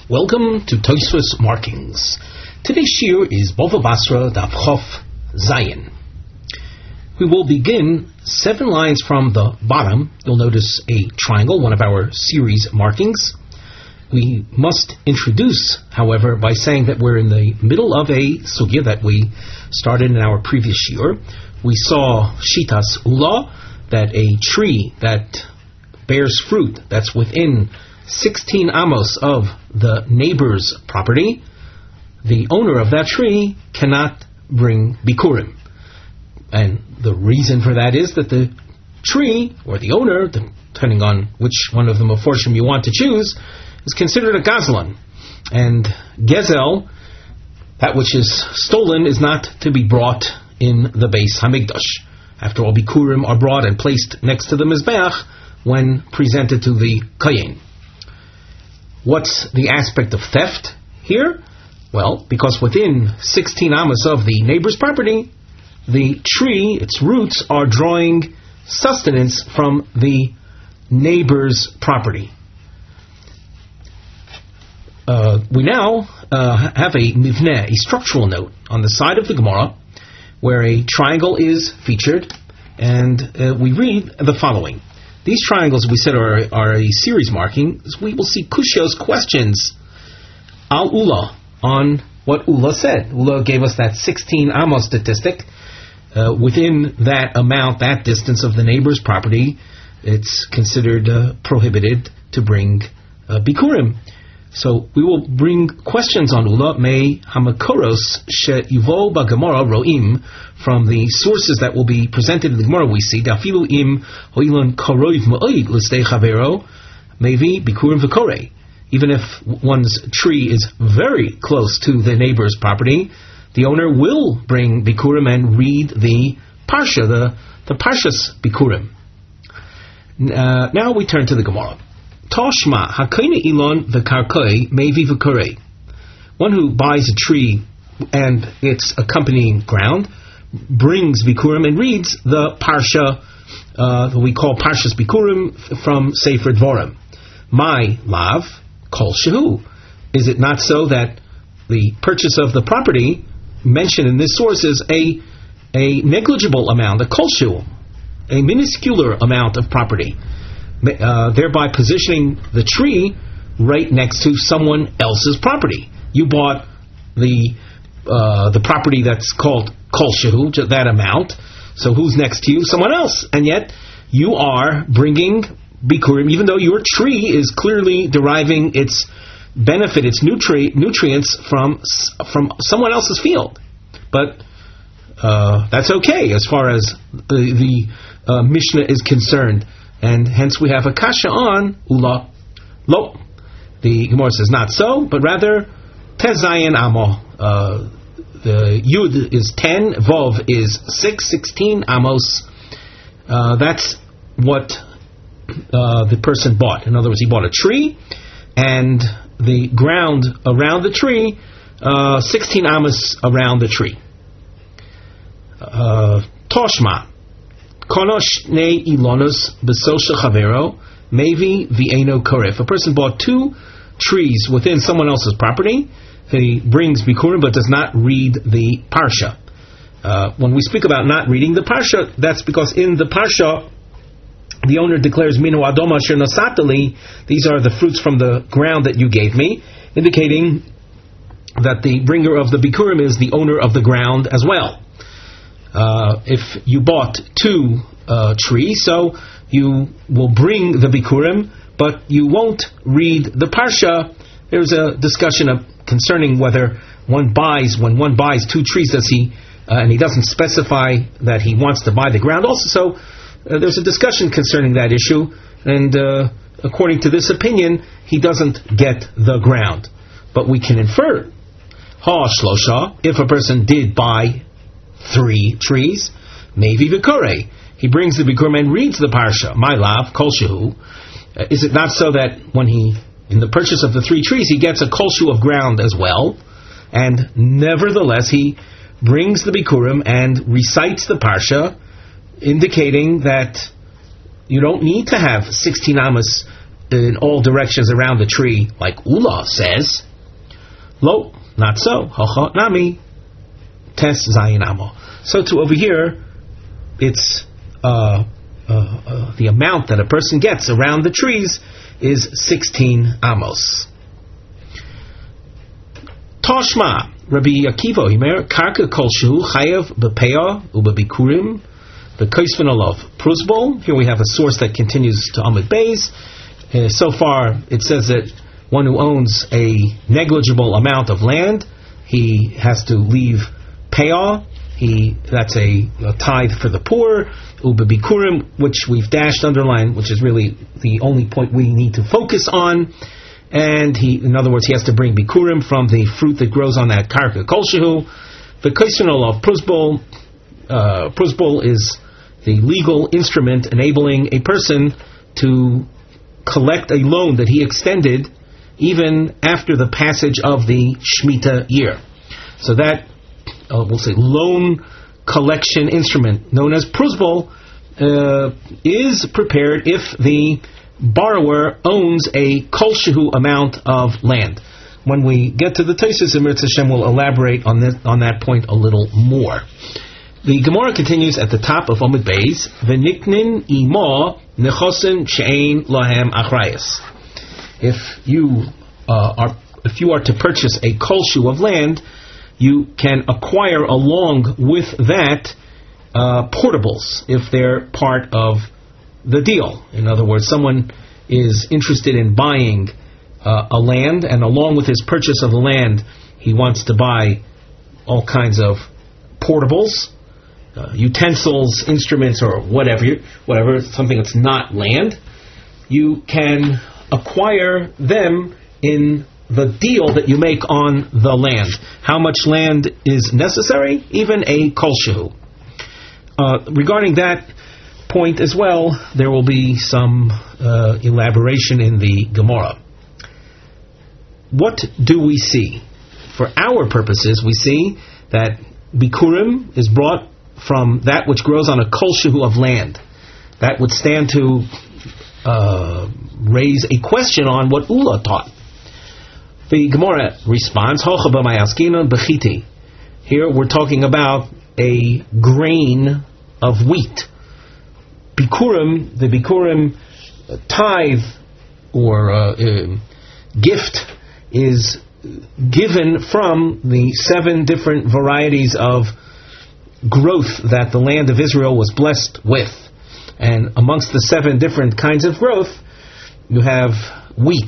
Welcome to Tosfos Markings. Today's shiur is Bava Basra Daf Chof Zayin. We will begin 7 lines from the bottom. You'll notice a triangle, one of our series markings. We must introduce, however, by saying that we're in the middle of a sugya that we started in our previous shiur. We saw Shitas Ula, that a tree that bears fruit that's within 16 amos of the neighbor's property, the owner of that tree cannot bring bikurim. And the reason for that is that the tree, or the owner, depending on which one of the meforshim you want to choose, is considered a gazlan. And gezel, that which is stolen, is not to be brought in the Beis Hamikdash. After all, bikurim are brought and placed next to the mizbeach when presented to the kohen. What's the aspect of theft here? Well, because within 16 amos of the neighbor's property, the tree, its roots, are drawing sustenance from the neighbor's property. We now have a mivneh, a structural note, on the side of the Gemara, where a triangle is featured, and we read the following. These triangles, we said, are a series marking. We will see Kushyo's questions al Ula, on what Ula said. Ula gave us that 16 amos statistic. Within that amount, that distance of the neighbor's property, it's considered prohibited to bring bikurim. So we will bring questions on Ula. May hamakoros she'ivo b'Gemara ro'im, from the sources that will be presented in the Gemara. We see dafilu im hoilon karoiv ma'oid l'stei chavero mevi bikurim v'korei. Even if one's tree is very close to the neighbor's property, the owner will bring bikurim and read the parsha, the parshas bikurim. Now we turn to the Gemara. Toshma hakaina ilon v'karkoi mevi v'korei. One who buys a tree and its accompanying ground brings bikurim and reads the parsha that we call parshas bikurim from Sefer Dvorim. My lav kol shehu. Is it not so that the purchase of the property mentioned in this source is a negligible amount, a kol shehu, a minuscule amount of property, thereby positioning the tree right next to someone else's property? You bought the property that's called kol shehu, that amount. So who's next to you? Someone else. And yet you are bringing bikurim, even though your tree is clearly deriving its benefit, its nutrients from someone else's field. But that's okay as far as the Mishnah is concerned. And hence we have a kasha on Ula. Lo. The Gemara says not so, but rather Tezayin Amo. The Yud is 10, Vov is 6, 16 Amos. That's what the person bought. In other words, he bought a tree, and the ground around the tree, 16 Amos around the tree. Toshma. Konosh ne ilonos besosha chavero mevi vieno koref. A person bought 2 trees within someone else's property. He brings bikurim but does not read the parsha. When we speak about not reading the parsha, that's because in the parsha the owner declares minu adoma asher nasatali. These are the fruits from the ground that you gave me, indicating that the bringer of the bikurim is the owner of the ground as well. If you bought 2 trees, so you will bring the bikurim, but you won't read the parsha. There's a discussion concerning whether when one buys 2 trees, does he, and he doesn't specify that he wants to buy the ground also. So there's a discussion concerning that issue, and according to this opinion, he doesn't get the ground. But we can infer, ha shlosha, if a person did buy 3 trees, maybe v'korei, he brings the bikurim and reads the parsha, my lav kol shehu. Is it not so that when he, in the purchase of the 3 trees, he gets a kol shehu of ground as well, and nevertheless he brings the bikurim and recites the parsha, indicating that you don't need to have 16 amos in all directions around the tree, like Ula says. Lo, not so. Hacha nami tes zayin amo. So too over here, it's the amount that a person gets around the trees is 16 amos. Toshma, Rabbi Akiva, Himer, Karka Kolshu, Chayev, Bepeah, Ubabikurim, the Kaisvin Olav, Prusbol. Here we have a source that continues to Amud Beis. So far, it says that one who owns a negligible amount of land, he has to leave Peah. That's a tithe for the poor. Ubabikurim, which we've dashed, underlined, which is really the only point we need to focus on. And in other words, he has to bring bikurim from the fruit that grows on that karka kolshehu. The kaisunol of prusbol. Prusbol is the legal instrument enabling a person to collect a loan that he extended even after the passage of the Shemitah year. So that, we'll say, loan collection instrument known as prusbol is prepared if the borrower owns a kolshehu amount of land. When we get to the Tosfos, Eretz Hashem will elaborate on that point a little more. The Gemara continues at the top of Amud Beis, V'niknin imo nechosin she'ein lahem achrayas. If you are to purchase a kolshehu of land, you can acquire along with that portables if they're part of the deal. In other words, someone is interested in buying a land, and along with his purchase of the land, he wants to buy all kinds of portables, utensils, instruments, or whatever, something that's not land. You can acquire them in the deal that you make on the land. How much land is necessary? Even a kolshehu. Regarding that point as well, there will be some elaboration in the Gemara. What do we see? For our purposes, we see that bikurim is brought from that which grows on a kolshehu of land. That would stand to raise a question on what Ula taught. The Gemara responds, Hocha b'mayaskina b'chiti. Here we're talking about a grain of wheat. Bikurim, the bikurim tithe or gift is given from the 7 different varieties of growth that the land of Israel was blessed with. And amongst the 7 different kinds of growth, you have wheat.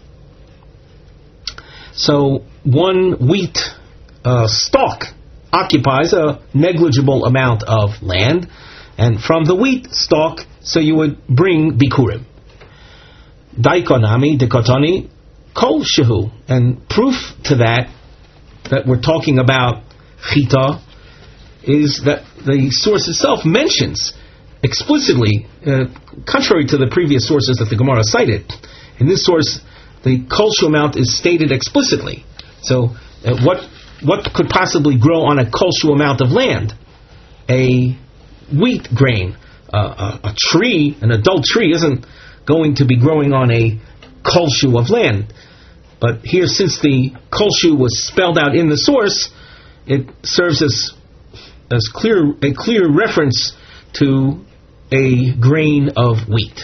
So one wheat stalk occupies a negligible amount of land, and from the wheat stalk, so you would bring bikurim. Daikonami, dekotoni, kol shehu. And proof to that we're talking about chita, is that the source itself mentions explicitly, contrary to the previous sources that the Gemara cited, in this source, the kol shehu amount is stated explicitly. So, what could possibly grow on a kol shehu amount of land? A wheat grain. A tree, an adult tree, isn't going to be growing on a kol shehu of land. But here, since the kol shehu was spelled out in the source, it serves as a clear reference to a grain of wheat.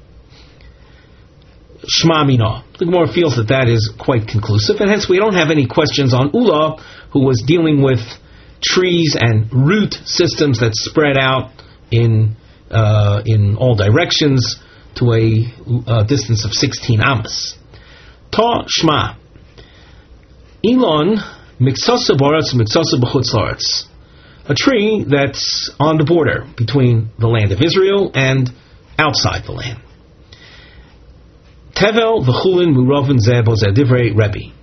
Shma mina. The Gemara feels that is quite conclusive, and hence we don't have any questions on Ula, who was dealing with trees and root systems that spread out in all directions to a distance of 16 amas. Ta shma. Elon miksasa baratz miksasa b'chutz la'aretz. A tree that's on the border between the land of Israel and outside the land. Tevel v'chulin muravin zeh bo zeh divrei Rebbe.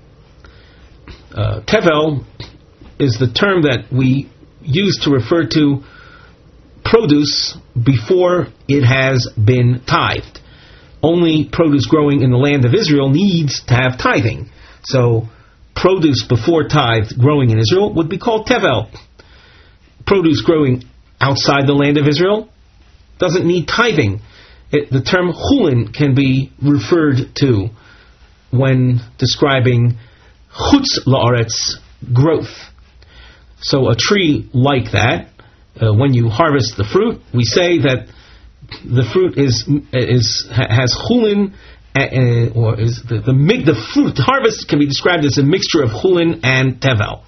Tevel is the term that we use to refer to produce before it has been tithed. Only produce growing in the land of Israel needs to have tithing. So, produce before tithe growing in Israel would be called tevel. Produce growing outside the land of Israel doesn't need tithing. the term chulin can be referred to when describing chutz la'aretz, growth. So a tree like that, when you harvest the fruit, we say that the fruit has chulin, or is the fruit harvest can be described as a mixture of chulin and tevel.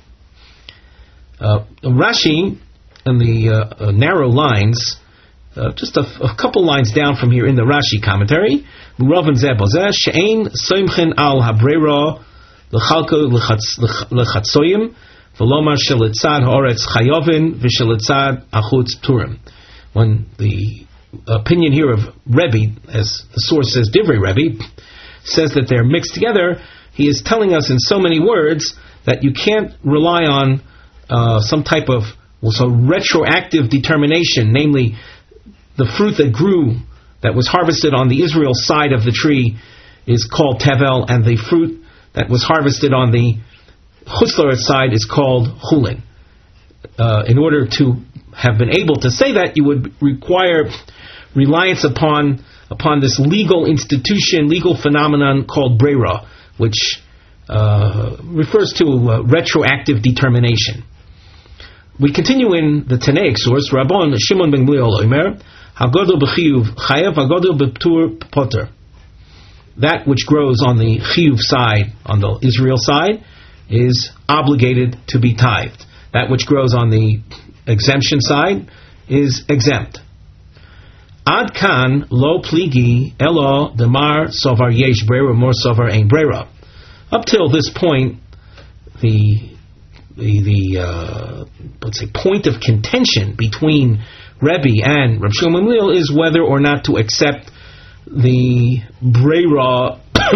Rashi, in the narrow lines, just a couple lines down from here in the Rashi commentary, Muravan zebozeh she'ein soimchen al habrera lechalko lechatzoyim v'lomar shelitzad haaretz chayovin v'shelitzad achutz turim. When the opinion here of Rebbe, as the source says, Divrei Rebbe, says that they're mixed together, he is telling us in so many words that you can't rely on some type of retroactive determination, namely the fruit that grew, that was harvested on the Israel side of the tree is called tevel, and the fruit that was harvested on the Chutz La'aretz side is called chulin. In order to have been able to say that, you would require reliance upon this legal institution, legal phenomenon called breira, which refers to retroactive determination. We continue in the Tanaic source, Rabban Shimon ben Gamliel Omer, Hagodol b'chiyuv chayav, hagodol b'ptur poter. That which grows on the chiyuv side, on the Israel side, is obligated to be tithed. That which grows on the exemption side is exempt. Ad kan lo pligi elo demar sovar yesh breira mor sovar ein breira. Up till this point, the let's say point of contention between Rebbe and Reb Shimon ben Gamliel is whether or not to accept the breira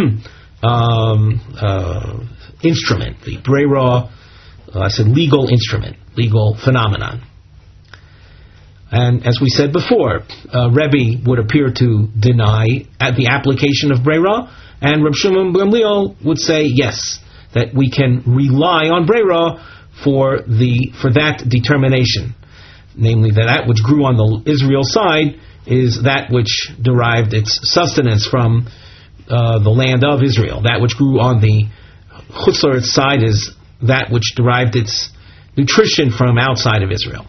instrument, the breira, I said legal instrument, legal phenomenon. And as we said before, Rebbe would appear to deny at the application of breira, and Reb Shimon ben Gamliel would say yes, that we can rely on breira for that determination, namely that which grew on the Israel side is that which derived its sustenance from the land of Israel. That which grew on the Chutz La'aretz side is that which derived its nutrition from outside of Israel.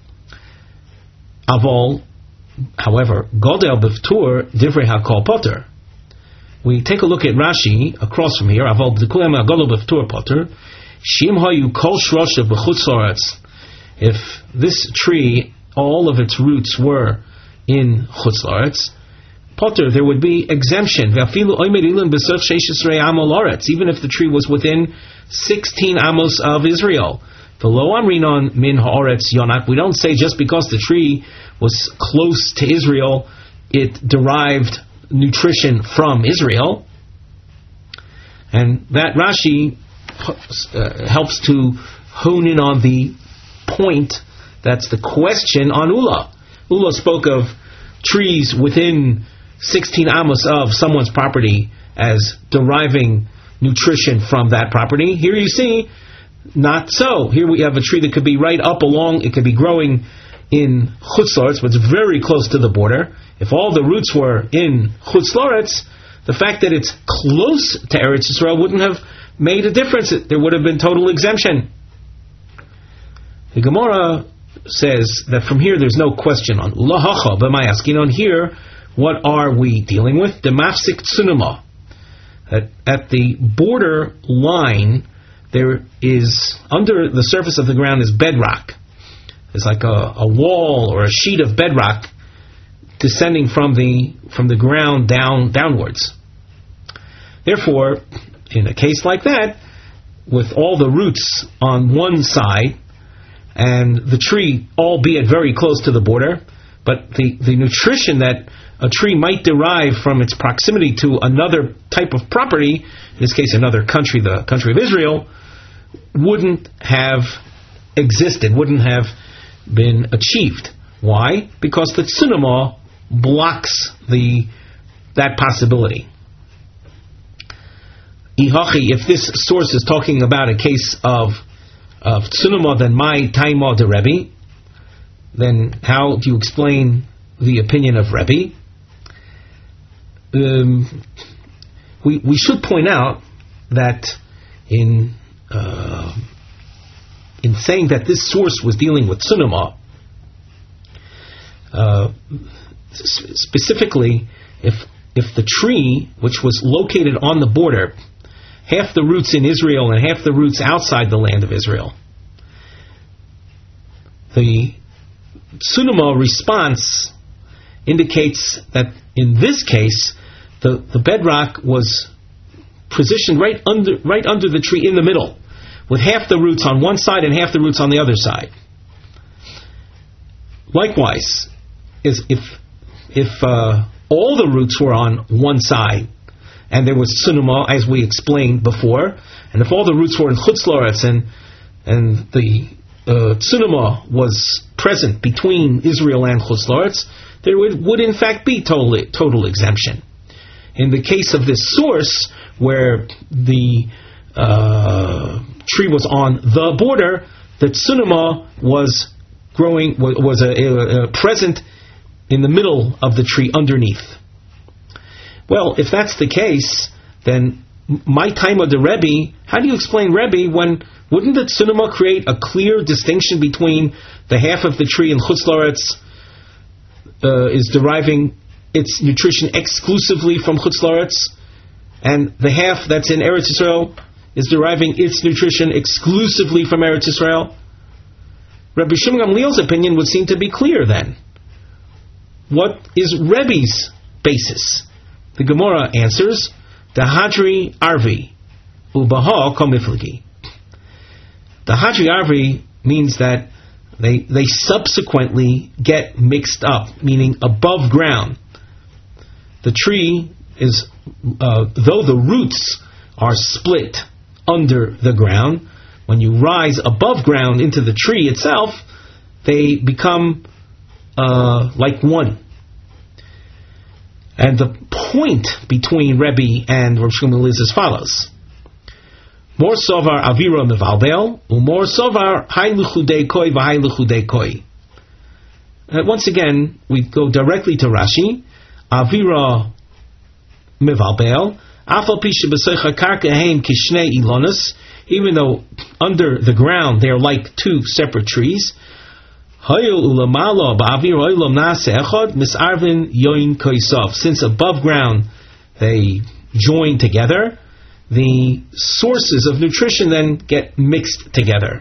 Avol, however, Godel b'ftur divrei hakol poter. We take a look at Rashi across from here. Avol b'kulem godel b'ftur poter. Shim hayu kol shroshav b'chutz la'aretz. If this tree, all of its roots were in Chutz La'aretz, poter, there would be exemption. Even if the tree was within 16 amos of Israel. We don't say just because the tree was close to Israel, it derived nutrition from Israel. And that Rashi helps to hone in on the point, that's the question on Ula. Ula spoke of trees within 16 amos of someone's property as deriving nutrition from that property. Here you see, not so. Here we have a tree that could be right up along, it could be growing in Chutz La'aretz, but it's very close to the border. If all the roots were in Chutz La'aretz, the fact that it's close to Eretz Yisrael wouldn't have made a difference. There would have been total exemption. The Gemara says that from here there's no question on Lahacha b'mayaskin. On here, what are we dealing with? The mafsik tsunuma. At the border line, there is, under the surface of the ground is bedrock. It's like a wall or a sheet of bedrock descending from the ground downwards. Therefore, in a case like that, with all the roots on one side and the tree, albeit very close to the border, but the nutrition that a tree might derive from its proximity to another type of property, in this case another country, the country of Israel, wouldn't have existed, wouldn't have been achieved. Why? Because the tsunama blocks that possibility. Ihachi, if this source is talking about a case of tsunama, then my taima de Rebbe, then how do you explain the opinion of Rebbe? we should point out that in saying that this source was dealing with Tsunama, specifically, if the tree, which was located on the border, half the roots in Israel and half the roots outside the land of Israel, the Tsunama response indicates that in this case, the bedrock was positioned right under the tree in the middle, with half the roots on one side and half the roots on the other side. Likewise, if all the roots were on one side and there was Tsunama, as we explained before, and if all the roots were in Chutz La'aretz and the Tsunama was present between Israel and Chutz La'aretz, there would in fact be total exemption. In the case of this source, where the tree was on the border, the Tsunama was present in the middle of the tree underneath. Well, if that's the case, then my time of the Rebbe, how do you explain Rebbe when wouldn't the Tsunama create a clear distinction between the half of the tree in Chutz La'aretz is deriving its nutrition exclusively from Chutz La'aretz, and the half that's in Eretz Yisrael is deriving its nutrition exclusively from Eretz Yisrael? Rabbi Shimon Gamliel's opinion would seem to be clear then. What is Rebbe's basis? The Gemara answers, the Hadri Arvi, Ubaha Komifligi. The Hadri Arvi means that they subsequently get mixed up, meaning above ground. The tree is, though the roots are split under the ground, when you rise above ground into the tree itself, they become like one. And the point between Rebbe and Rav Shmuel is as follows: Mor sovar avira mevalbel, umor sovar hayluchudei koi v'hayluchudei koi. Once again, we go directly to Rashi. Avira mevalbel, afal pi shebesoicha karka heim kishnei ilonos. Even though under the ground they are like two separate trees. Since above ground they join together, the sources of nutrition then get mixed together.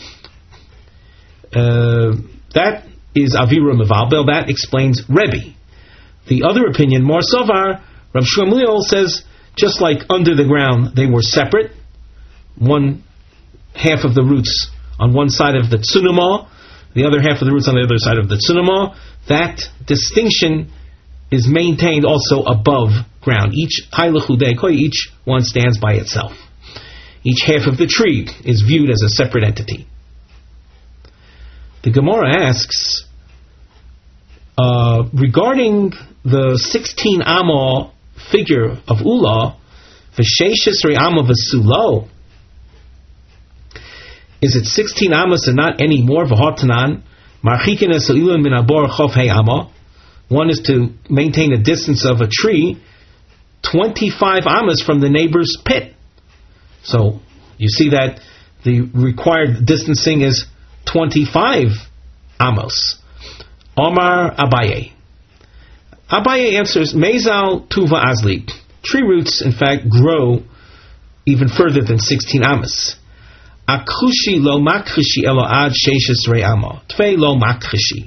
That is Avira Mevalbel. That explains Rebbe. The other opinion, Mor Sovar, Rav Shmuel says, just like under the ground they were separate, one half of the roots on one side of the Tsunama, the other half of the roots on the other side of the Tsunama, that distinction is maintained also above ground. Each one stands by itself. Each half of the tree is viewed as a separate entity. The Gemara asks, regarding the 16 Amma figure of Ula, V'Sheshis Re'ama V'Sulo, is it 16 amas and not any more? V'hotanan, marchikin esa'ilun min abor chof hey amma. One is to maintain a distance of a tree 25 amas from the neighbor's pit. So you see that the required distancing is 25 amos. Omar Abaye. Abaye answers, Mezal Tuva Azli. Tree roots, in fact, grow even further than 16 amas. Akhushi lo makhishi elo ad sheishes re'ama. Tvei lo makhishi.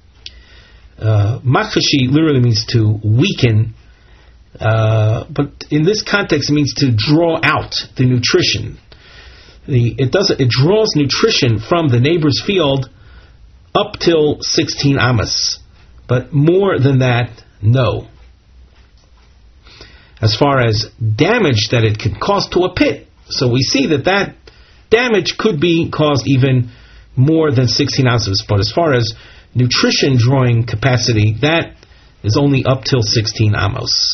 Makhishi literally means to weaken, but in this context it means to draw out the nutrition. It draws nutrition from the neighbor's field up till 16 amas, but more than that, no. As far as damage that it could cause to a pit, so we see that damage could be caused even more than 16 ounces, but as far as nutrition drawing capacity, that is only up till 16 amos.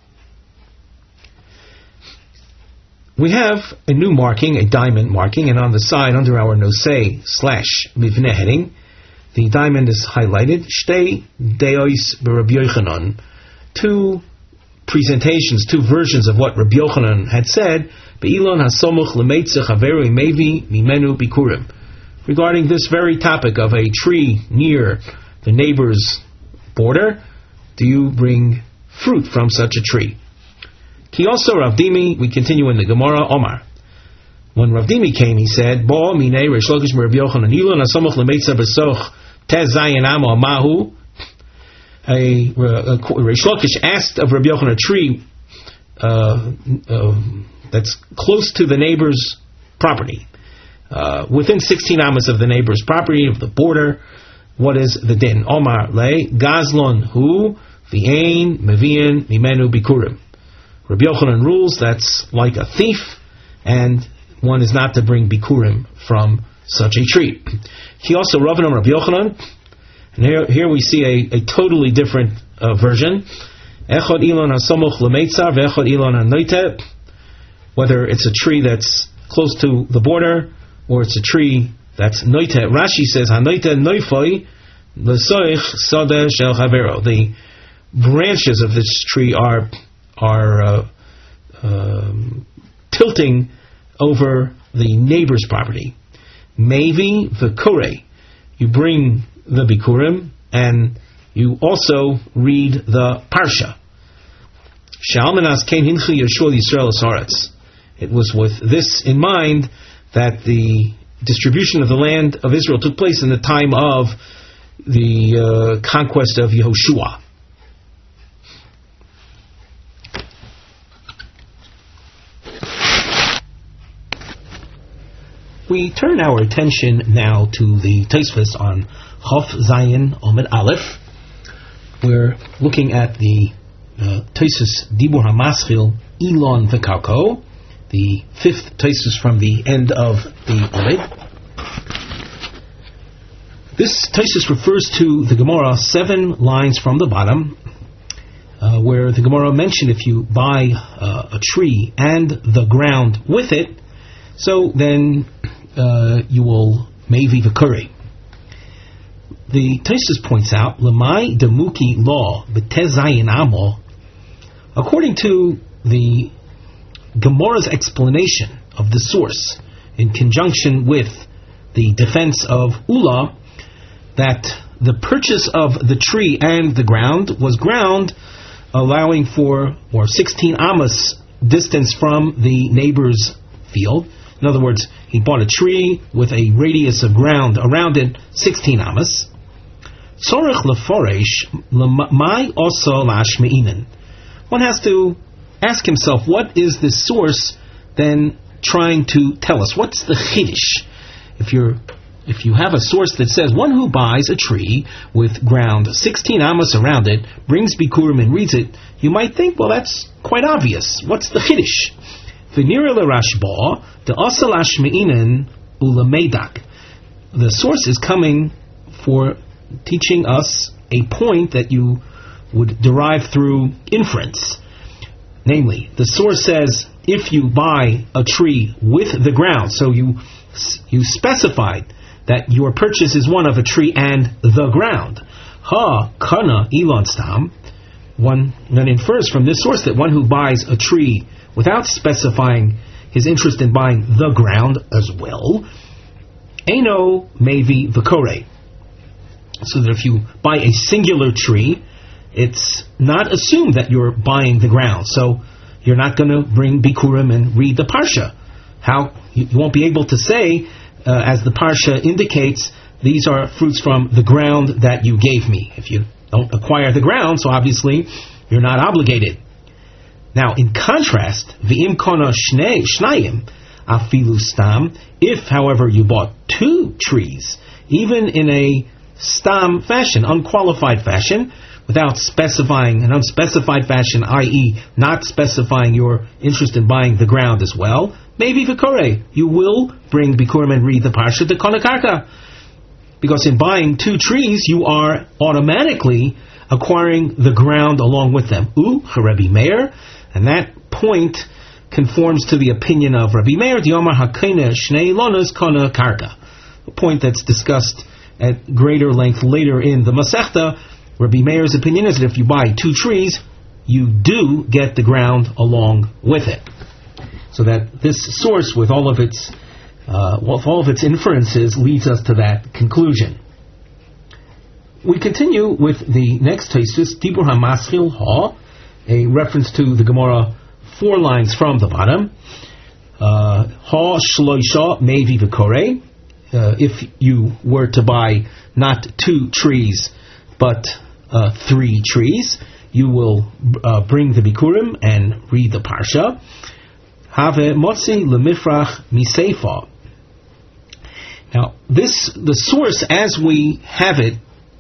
We have a new marking, a diamond marking, and on the side, under our nosei/mivneh heading, the diamond is highlighted, Shtei Deos B'Rabbi Yochanan, two presentations, two versions of what Rabbi Yochanan had said, Be'ilon hasomuch lemeitze chaveru mevi mimenu bikurim. Regarding this very topic of a tree near the neighbor's border, do you bring fruit from such a tree? Ki also Rav Dimi, we continue in the Gemara, Omar. When Rav Dimi came, he said, Bo minei Reish Lakish Rabbi Yochanan ilon hasomuch lemeitze besoch tez zayin amo mahu. Reish Lakish asked of Rabbi Yochanan a tree that's close to the neighbor's property, within 16 amas of the neighbor's property, of the border. What is the din? Omar le gazlon hu v'ein mevian mimenu bikurim. Rabbi Yochanan rules that's like a thief, and one is not to bring bikurim from such a tree. He also Ravanam Rabbi Yochanan, and here we see a totally different version. Echad ilon hasomuch lemeitza ve'echad ilon hanoite. Whether it's a tree that's close to the border or it's a tree that's noite. Rashi says hanoite noifoi lesoich sadeh shel chavero. The branches of this tree are tilting over the neighbor's property. Mevi v'korei. You bring the bikurim and you also read the parsha. Shalmanas kein hinchi Yeshua Yisrael asaretz. It was with this in mind that the distribution of the land of Israel took place in the time of the conquest of Yehoshua. We turn our attention now to the Tosfos on Chof Zayin Omid Aleph. We're looking at the Tosfos Dibur HaMaschil Elon V'Karko, the fifth Tosfos from the end of the Omid. This Tosfos refers to the Gemara 7 lines from the bottom, where the Gemara mentioned if you buy a tree and the ground with it, so then you will mevi v'kuri. The Tosfos points out, Lemai demuki law b'tezayin amo. According to the Gemara's explanation of the source, in conjunction with the defense of Ula, that the purchase of the tree and the ground was ground allowing for 16 amas distance from the neighbor's field. In other words, he bought a tree with a radius of ground around it, 16 amas. Tzorech leforesh lemai oso lashmeinen. One has to ask himself, what is the source then trying to tell us? What's the chiddush? If you have a source that says one who buys a tree with ground 16 amas around it, brings bikurim and reads it, you might think, well, that's quite obvious. What's the chiddush? V'nira l'rashba the asal ashmeinen ulameidak. The source is coming for teaching us a point that you would derive through inference. Namely, the source says if you buy a tree with the ground, so you specified that your purchase is one of a tree and the ground. Ha kana ilon stam. One then infers from this source that one who buys a tree without specifying his interest in buying the ground as well, Eino mevi v'korei. So that if you buy a singular tree, it's not assumed that you're buying the ground. So you're not going to bring bikurim and read the parsha. How you won't be able to say, as the parsha indicates, these are fruits from the ground that you gave me. If you don't acquire the ground, so obviously you're not obligated. Now, in contrast, v'im kona shnayim afilu stam. If, however, you bought two trees, even in a stam fashion, unqualified fashion, without specifying an unspecified fashion, i.e., not specifying your interest in buying the ground as well, maybe v'korei, you will bring bikurim and read the parsha to konakarka. Because in buying two trees, you are automatically acquiring the ground along with them. Rabbi Meir, and that point conforms to the opinion of Rabbi Meir, Diomar Hakene Shnei Lonas Kona Karka, a point that's discussed at greater length later in the Masechta. Rabbi Meir's opinion is that if you buy two trees, you do get the ground along with it. So that this source, with all of its inferences, leads us to that conclusion. We continue with the next Tosfos, Dibur HaMaschil Ha, a reference to the Gemara 4 lines from the bottom. Ha shloisha mevi v'korei. If you were to buy not 2 trees, but 3 trees, you will bring the Bikurim and read the Parsha. Have motzi lemifrach miseifa. Now, the source as we have it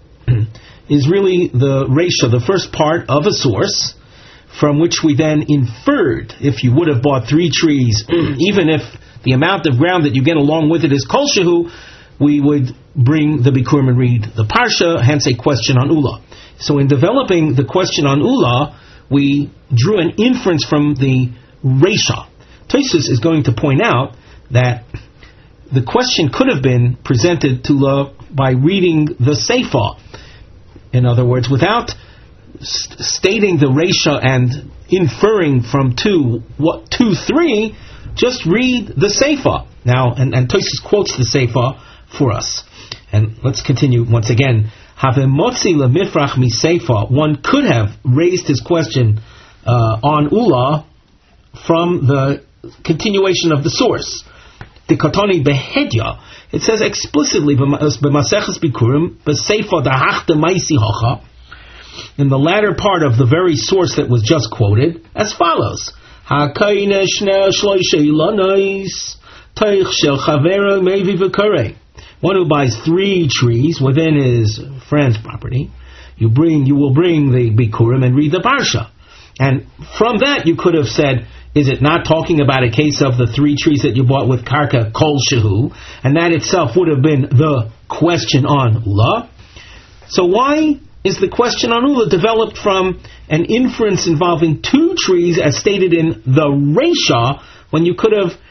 is really the Reisha, the first part of a source, from which we then inferred, if you would have bought 3 trees, even if the amount of ground that you get along with it is kol shehu, we would bring the Bikurim and read the Parsha, hence a question on Ula. So in developing the question on Ula, we drew an inference from the Reisha. Tosfos is going to point out that the question could have been presented to Ula by reading the Seifa. In other words, without stating the Reisha and inferring from 2, 3, just read the Seifa. Now, and Tosfos quotes the Seifa for us. And let's continue once again. Havemotzi lemifrach miseifa. One could have raised his question on Ula from the continuation of the source. The Katani behedya. It says explicitly b'maseches bikurim b'seifa dahach demaisi hacha, in the latter part of the very source that was just quoted, as follows: Hakaine shne shloishe ilanos teich shel chavera mevi v'karei. One who buys 3 trees within his friend's property, you will bring the Bikurim and read the Parsha. And from that you could have said, is it not talking about a case of the 3 trees that you bought with Karka Kol Shehu? And that itself would have been the question on Ula. So why is the question on Ula developed from an inference involving 2 trees as stated in the Reisha, when you could have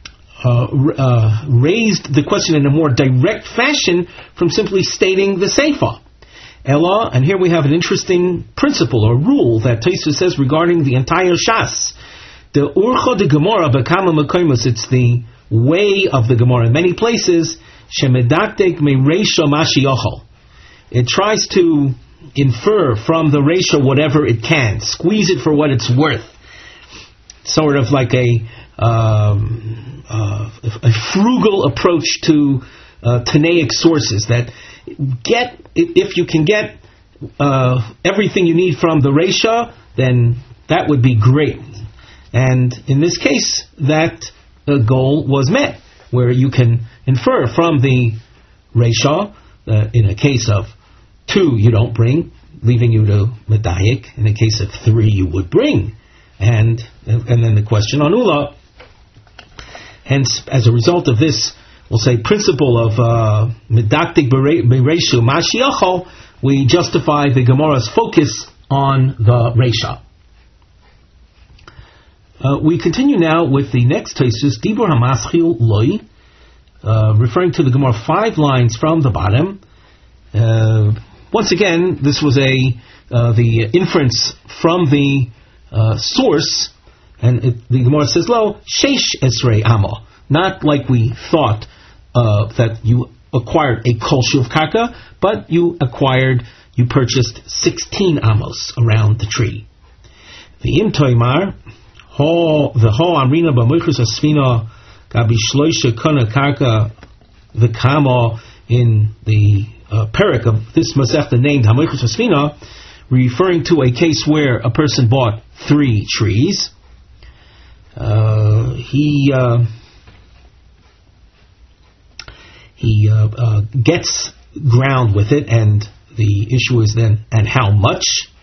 raised the question in a more direct fashion from simply stating the Seifa? Ella, and here we have an interesting principle or rule that Tosfos says regarding the entire Shas. The Urcha de Gemara Bekama Mekoimos, it's the way of the Gemara in many places, Shemedaktek me Reisha Mashiachol. It tries to infer from the Reisha whatever it can, squeeze it for what it's worth. Sort of like a frugal approach to Tanaic sources, that if you can get everything you need from the Reisha, then that would be great. And in this case, that goal was met, where you can infer from the Reisha, in a case of 2 you don't bring, leaving you to Medayik. In a case of 3 you would bring. And then the question on Ula. Hence, as a result of this, we'll say principle of Medaktik Bereishu Mashiachol, we justify the Gemara's focus on the Reisha. We continue now with the next Tosfos, Dibur HaMaschil Loi, referring to the Gemara 5 lines from the bottom. Once again, this was the inference from the source, and the Gemara says, "Lo sheish esrei amo," not like we thought that you acquired a kol shuv karka, but you purchased 16 amos around the tree. The im toimar the ho amrina b'moichus asfina gabi shloisha kana karka v'kamo, in the parak of this Masechta named Hamoichus Asfina, referring to a case where a person bought 3 trees. He gets ground with it, and the issue is then, and how much?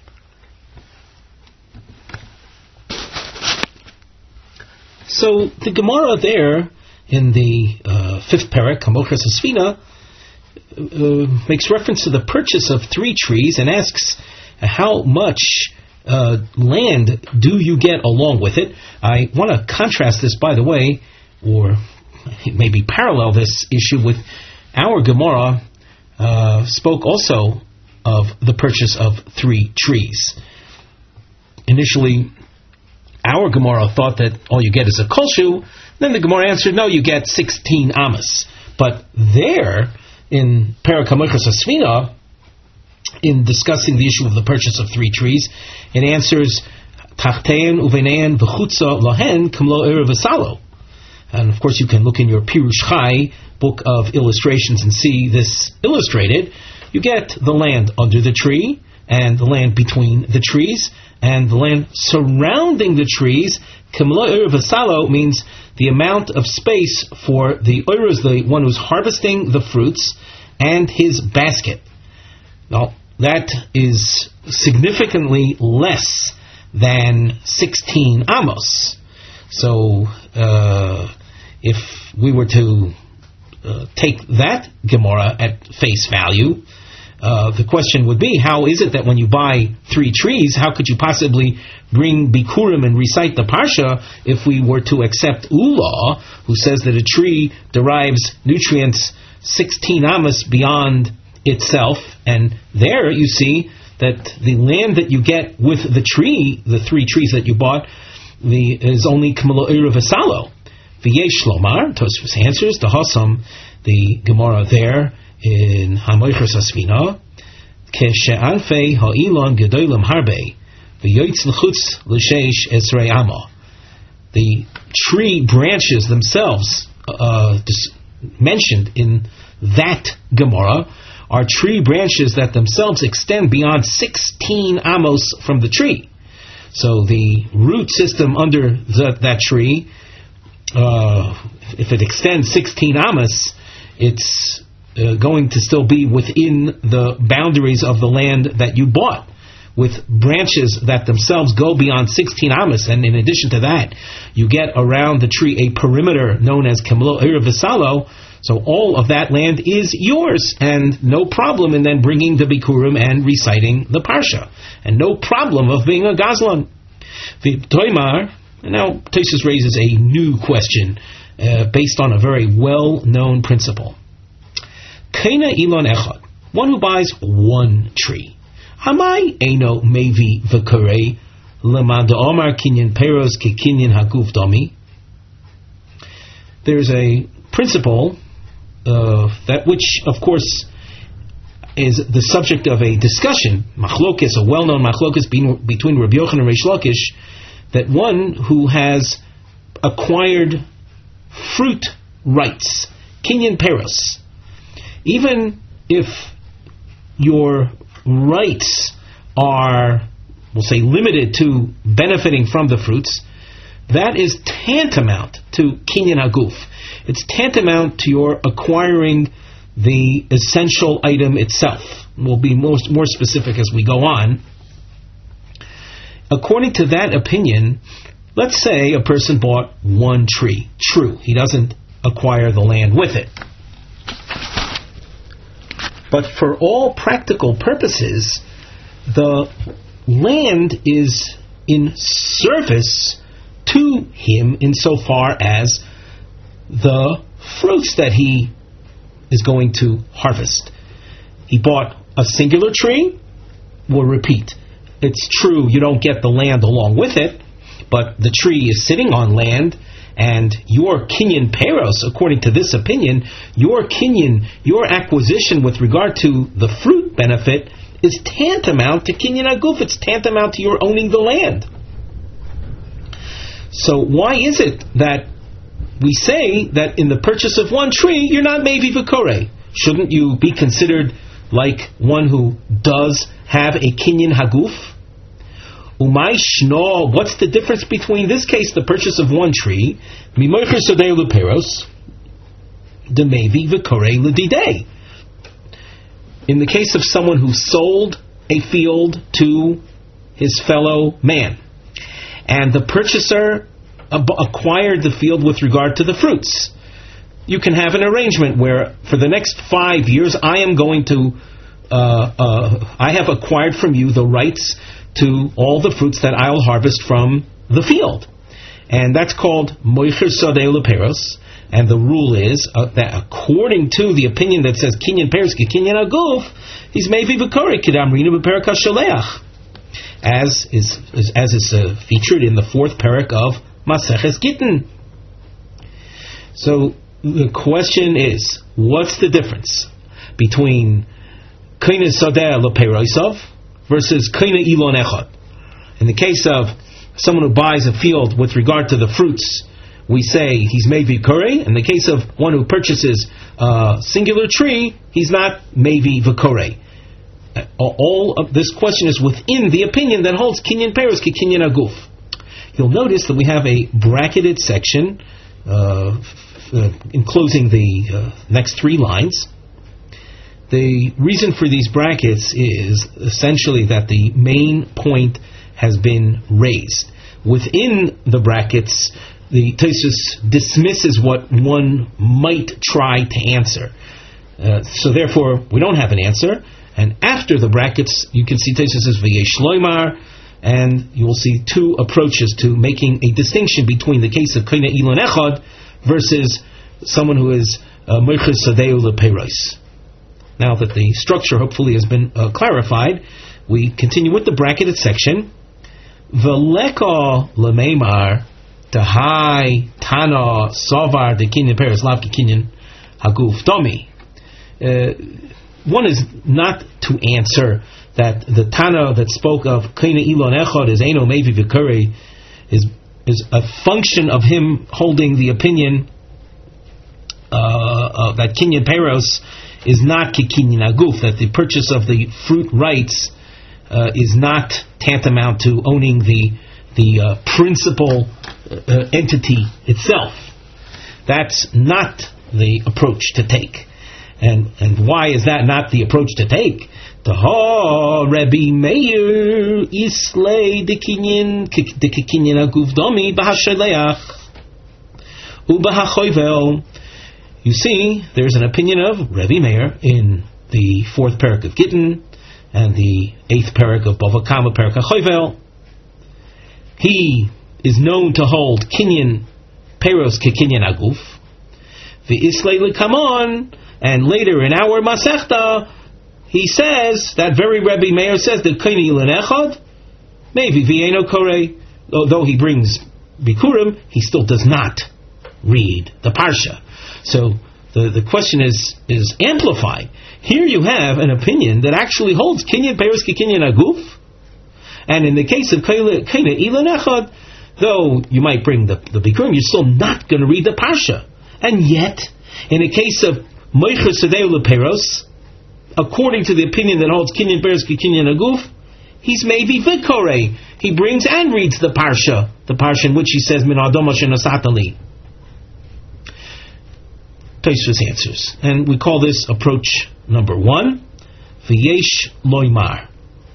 So the Gemara there in the 5th parak, Hamoichus Asfina, makes reference to the purchase of 3 trees and asks, how much land do you get along with it? I want to contrast this, by the way, or maybe parallel this issue with our Gemara spoke also of the purchase of 3 trees. initially our Gemara thought that all you get is a kolshu. Then the Gemara answered, no, you get 16 amas. But there, in Perek HaMoichos HaSfina, in discussing the issue of the purchase of 3 trees, it answers, Tachtein uvenein v'chutza lahen kamlo erev v'salo. And of course you can look in your Pirush Chai, book of illustrations, and see this illustrated. You get the land under the tree, and the land between the trees, and the land surrounding the trees. Kamlo erev v'salo means the amount of space for the oirus, the one who's harvesting the fruits, and his basket. Now, that is significantly less than 16 amos. So, if we were to take that Gemara at face value, the question would be, how is it that when you buy 3 trees, how could you possibly bring Bikurim and recite the Parsha if we were to accept Ula, who says that a tree derives nutrients 16 amos beyond itself? And there you see that the land that you get with the tree, the 3 trees that you bought, is only Kamalo Erev V'salo. V'yesh Lomar, Tosfos answers, the Hasam, the Gemara there, in HaMoichos HaSfina, Keshe'anfei ha'ilon gedolim harbe, v'yoytz l'chutz l'sheish esrei amma. The tree branches themselves, mentioned in that Gemara, are tree branches that themselves extend beyond 16 amos from the tree. So the root system under that tree, if it extends 16 amos, it's going to still be within the boundaries of the land that you bought, with branches that themselves go beyond 16 amos. And in addition to that, you get around the tree a perimeter known as Kamlo Erev V'salo. So all of that land is yours, and no problem in then bringing the Bikurim and reciting the Parsha, and no problem of being a Gazlan. V'toimar, and now Tosfos raises a new question based on a very well-known principle. Kaina ilon echad, one who buys 1 tree. Hamai eino mevi v'karei lema da'omar kinyan peros ke kinyan haguf domi. There's a principle that which, of course, is the subject of a discussion, machlokes, a well-known machlokes between Rabbi Yochanan and Reish Lakish, that one who has acquired fruit rights, kinyan peros, even if your rights are, we'll say, limited to benefiting from the fruits, that is tantamount to kinyan haguf. It's tantamount to your acquiring the essential item itself. We'll be more specific as we go on. According to that opinion, let's say a person bought 1 tree. True, he doesn't acquire the land with it. But for all practical purposes, the land is in service to him insofar as the fruits that he is going to harvest. He bought a singular tree. We'll repeat. It's true you don't get the land along with it, but the tree is sitting on land, and your kinyan peros, according to this opinion, your kinyan, your acquisition with regard to the fruit benefit, is tantamount to kinyan haguf. It's tantamount to your owning the land. So why is it that we say that in the purchase of 1 tree, you're not mevi v'korei? Shouldn't you be considered like one who does have a kinyan haguf? Umay shno, what's the difference between this case, the purchase of 1 tree, mimoicher sodei leperos, de mevi v'korei ledidei? In the case of someone who sold a field to his fellow man, and the purchaser acquired the field with regard to the fruits, you can have an arrangement where for the next 5 years I am going to I have acquired from you the rights to all the fruits that I'll harvest from the field, and that's called moicher sodei leperos. And the rule is that according to the opinion that says kinyan peros ke kinyan haguf, he's mevi v'korei kedamrinu b'perek hashaleach. as is featured in the 4th parak of Maseches Gittin. So the question is, what's the difference between Kaina Sadeh Leperoisov versus Kaina Ilon Echad? In the case of someone who buys a field with regard to the fruits, we say he's Mevi Korei. In the case of one who purchases a singular tree, he's not Mevi V'Korei. All of this question is within the opinion that holds Kinyan Peros ki Kinyan Aguf. You'll notice that we have a bracketed section enclosing the next 3 lines. The reason for these brackets is essentially that the main point has been raised. Within the brackets, the Tosfos dismisses what one might try to answer. So therefore, we don't have an answer. And after the brackets, you can see Tosfos says V'yesh Loimar, and you will see 2 approaches to making a distinction between the case of Kaina Ilon Echad versus someone who is Moiches Sadeu Leperos. Now that the structure hopefully has been clarified, we continue with the bracketed section. V'leko lemeimar tahai tana sovar de kinyan peres lav kinyan haguf domi. One is not to answer that the Tana that spoke of Kaina Ilon Echad is Eino Mevi V'Korei is a function of him holding the opinion that Kinyan Peros is not Kinyan Aguf, that the purchase of the fruit rights is not tantamount to owning the principal entity itself. That's not the approach to take. And why is that not the approach to take? Taha Rabbi Meir Islay de Kinyan Aguf Domi Bahashaleach Ubahachoivel. You see, there's an opinion of Rabbi Meir in the 4th parak of Gittin and the 8th parak of Bava Kama parak HaChoivel. He is known to hold Kinyan Peros Kinyan Aguf. The Islay L'Kamon. And later in our Masechta, he says, that very Rebbe Meir says that Kaina Ilon Echad, maybe V'yeino Korei, although he brings Bikurim, he still does not read the Parsha. So the question is amplified. Here you have an opinion that actually holds Kinyan Peros ki Kinyan Aguf, and in the case of Kaina Ilon Echad, though you might bring the Bikurim, you're still not going to read the Parsha. And yet, in the case of Moiches Sadeu Leperos, according to the opinion that holds Kinyan Peros ki Kinyan Aguf, he's maybe V'Korei. He brings and reads the Parsha in which he says Min Adom Asher Nasatali. Tosfos answers, and we call this approach number 1, V'yesh Loimar.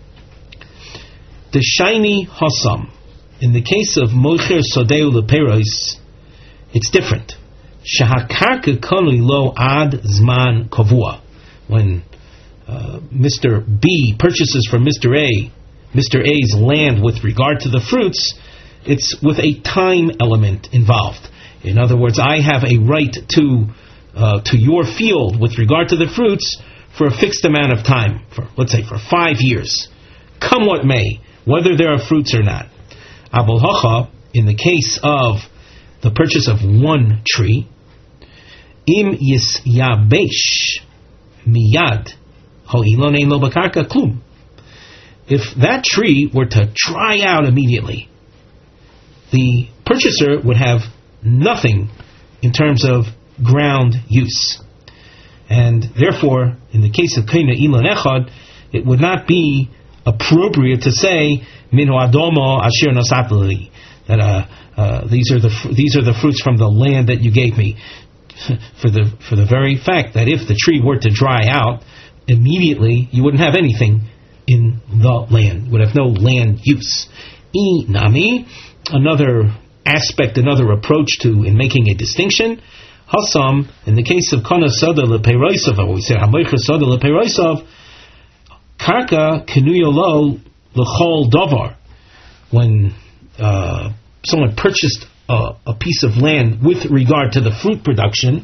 The shiny Hossam. In the case of Moiches Sadeu Leperos, it's different. Shahakarka Koni Lo Ad Zman Kavua. When Mr. B purchases from Mr. A, Mr. A's land with regard to the fruits, it's with a time element involved. In other words, I have a right to your field with regard to the fruits for a fixed amount of time, let's say for 5 years, come what may, whether there are fruits or not. Abul Hacha, in the case of the purchase of one tree, im yis yabesh miyad ho'ilon ein lo bakarka klum. If that tree were to dry out immediately, the purchaser would have nothing in terms of ground use. And therefore, in the case of Kaina Ilon Echad, it would not be appropriate to say Min Adomo Asher Nasatli, that these are the fruits from the land that you gave me, for the very fact that if the tree were to dry out immediately, you wouldn't have anything in the land. You would have no land use. Nami, another aspect, another approach in making a distinction. Hassam, in the case of Kana Sada Leperoisov, we say Hamoicha Sada Leperoisov, Karka Kenuyolo L'chol Davar. When someone purchased a piece of land with regard to the fruit production,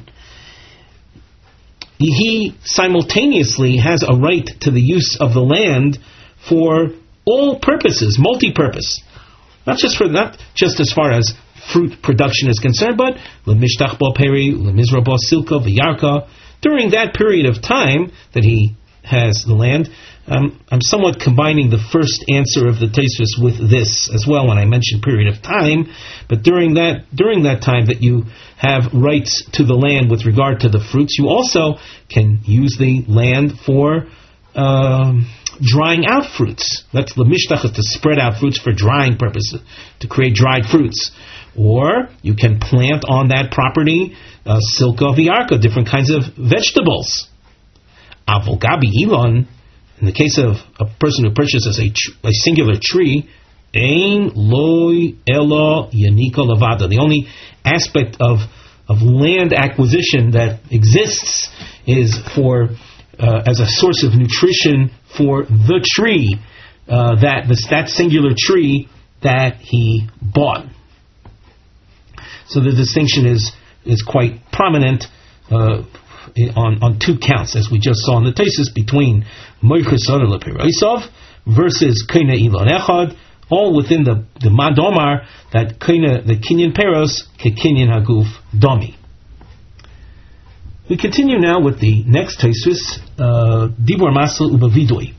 he simultaneously has a right to the use of the land for all purposes, multi-purpose. Not just as far as fruit production is concerned, but lemishtach bo peri, lemizra bo silka, v'yarka. During that period of time that he has the land, I'm somewhat combining the first answer of the Tosfos with this as well when I mention period of time. But during that time that you have rights to the land with regard to the fruits, you also can use the land for drying out fruits. That's the mishtach, is to spread out fruits for drying purposes, to create dried fruits. Or you can plant on that property silka v'yarka, different kinds of vegetables. Avogabi ilon, in the case of a person who purchases a singular tree, ein loy elo yanika levada. The only aspect of land acquisition that exists is for as a source of nutrition for the tree, that singular tree that he bought. So the distinction is quite prominent on two counts, as we just saw in the Tosfos, between Moiches Adar L'Piraisov versus Koine Ilon Echad, all within the Madomar that the Kinyan Peros ke Kinyan Haguf Domi. We continue now with the next Tosfos, Dibur Masel Uba Vidui.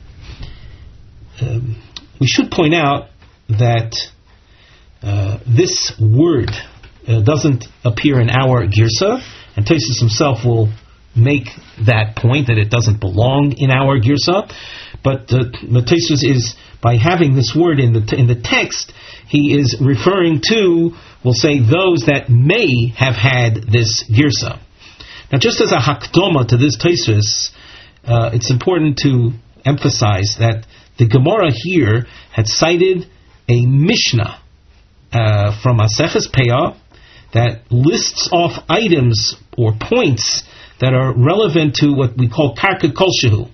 We should point out that this word doesn't appear in our Girsa, and Tosfos himself will make that point that it doesn't belong in our Girsa. But Tosfos is, by having this word in the text, he is referring to, we'll say, those that may have had this Girsa. Now, just as a hakdoma to this Tosfos, it's important to emphasize that the Gemara here had cited a Mishnah from Maseches Peah that lists off items or points that are relevant to what we call karka kolshehu.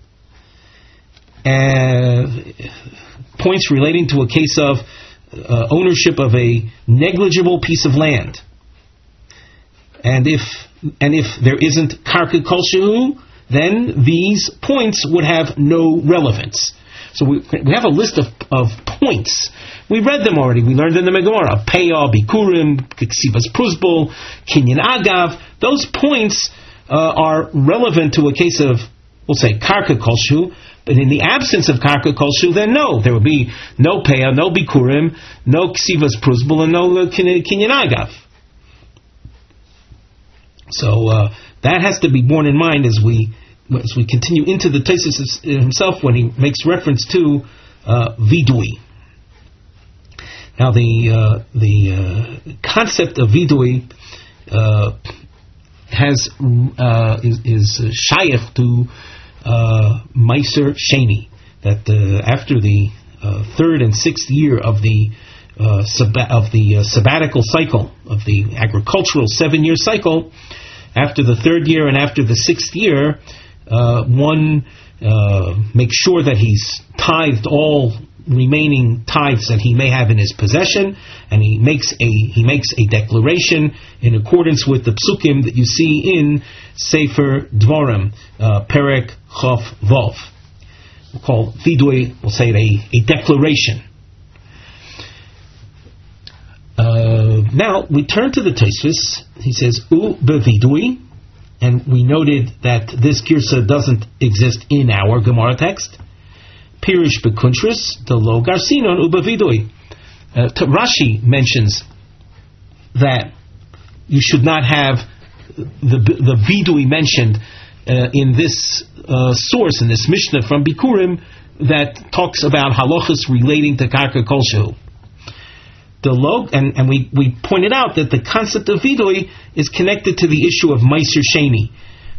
Points relating to a case of ownership of a negligible piece of land. And if there isn't karka kolshehu, then these points would have no relevance. So we have a list of points. We read them already. We learned in the Megillah. Peah, Bikurim, Ksivas Pruzbul, Kinyan Agav. Those points are relevant to a case of, we'll say, Karka Kolshu. But in the absence of Karka Kolshu, then no. There will be no Peah, no Bikurim, no Ksivas Pruzbul, and no Kinyan Agav. So that has to be borne in mind as we continue into the Tosfos himself when he makes reference to vidui. Now the concept of vidui is shayach to Meiser Sheni, that after the third and sixth year of the sabbatical cycle, of the agricultural 7-year cycle, after the third year and after the sixth year, one makes sure that he's tithed all remaining tithes that he may have in his possession, and he makes a declaration in accordance with the psukim that you see in Sefer Dvarim, Perek Chof Vov. We'll call vidui, we'll say it a declaration. Now we turn to the Tosfos. He says U bevidui, and we noted that this girsa doesn't exist in our Gemara text. Pirish bekuntris the lo garsinon u bevidui. Rashi mentions that you should not have the vidui mentioned in this source, in this Mishnah from Bikurim, that talks about halachas relating to karka kolshehu. And we pointed out that the concept of vidui is connected to the issue of Meiser Sheni,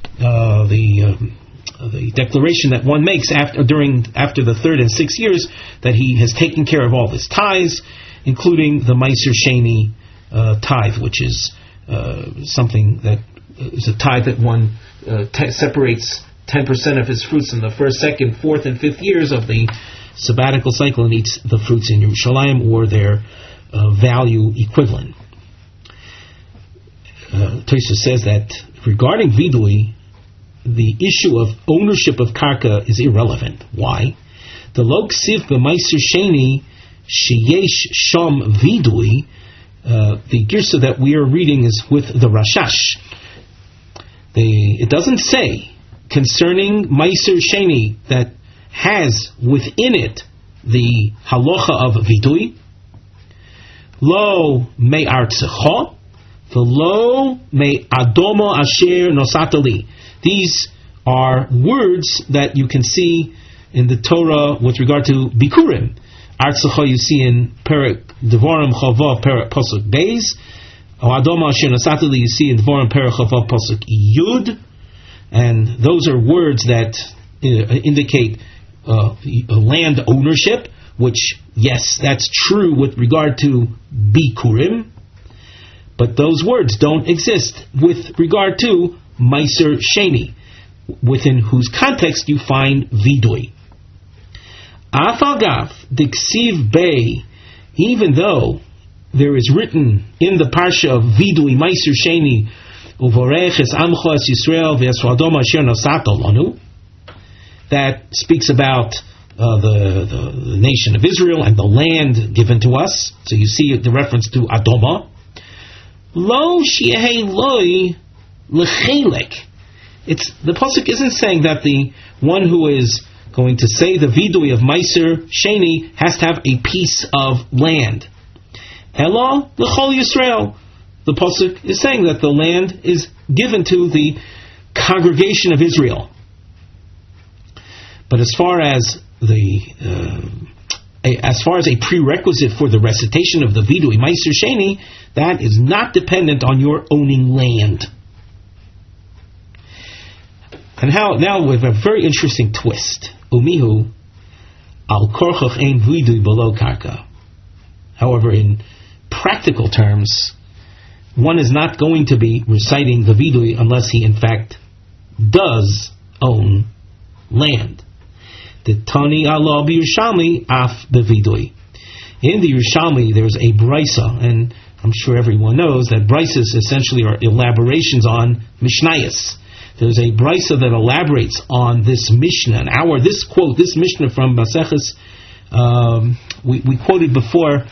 the declaration that one makes after the third and sixth years that he has taken care of all his tithes, including the Meiser Sheni tithe, which is something that is a tithe that one separates 10% of his fruits in the first, second, fourth, and fifth years of the sabbatical cycle and eats the fruits in Yerushalayim or their value equivalent. Tosfos says that regarding vidui, the issue of ownership of karka is irrelevant. Why? The lo ksiv b'maiser sheni sheyesh sham vidui. The girsa that we are reading is with the Rashash. It doesn't say concerning Maiser Sheni that has within it the halacha of vidui. Lo me artzecha, v'lo me adomo asher nosatali. These are words that you can see in the Torah with regard to bikurim. Artzecha you see in Perek Devarim Chava Perek Pasuk Beis. Adomo asher nosatali you see in Devarim Perek Chava Pasuk Yud. And those are words that indicate land ownership, which, yes, that's true with regard to bikurim, but those words don't exist with regard to Maiser Sheni, within whose context you find vidui. Afagav diksiv bei, even though there is written in the parsha of vidui Maiser Sheni, uvorech es amcho es Yisrael v'esvadom asher nasato lanu, that speaks about the nation of Israel and the land given to us. So you see the reference to Adoma. Lo shiehei loi lechelek. The pasuk isn't saying that the one who is going to say the vidui of Maiser Sheni has to have a piece of land. Elo l'chol Yisrael. The pasuk is saying that the land is given to the congregation of Israel. But as far as a prerequisite for the recitation of the vidui Maiser Sheni, that is not dependent on your owning land. And now we have a very interesting twist. Umihu al korchach ein vidui below karka. However, in practical terms, one is not going to be reciting the vidui unless he in fact does own land. The Tani Allah b'Yerushalmi af bevidui. In the Yerushalmi, there's a brisa, and I'm sure everyone knows that brisas essentially are elaborations on Mishnayos. There's a brisa that elaborates on this Mishnah. And this Mishnah from Maseches, we quoted before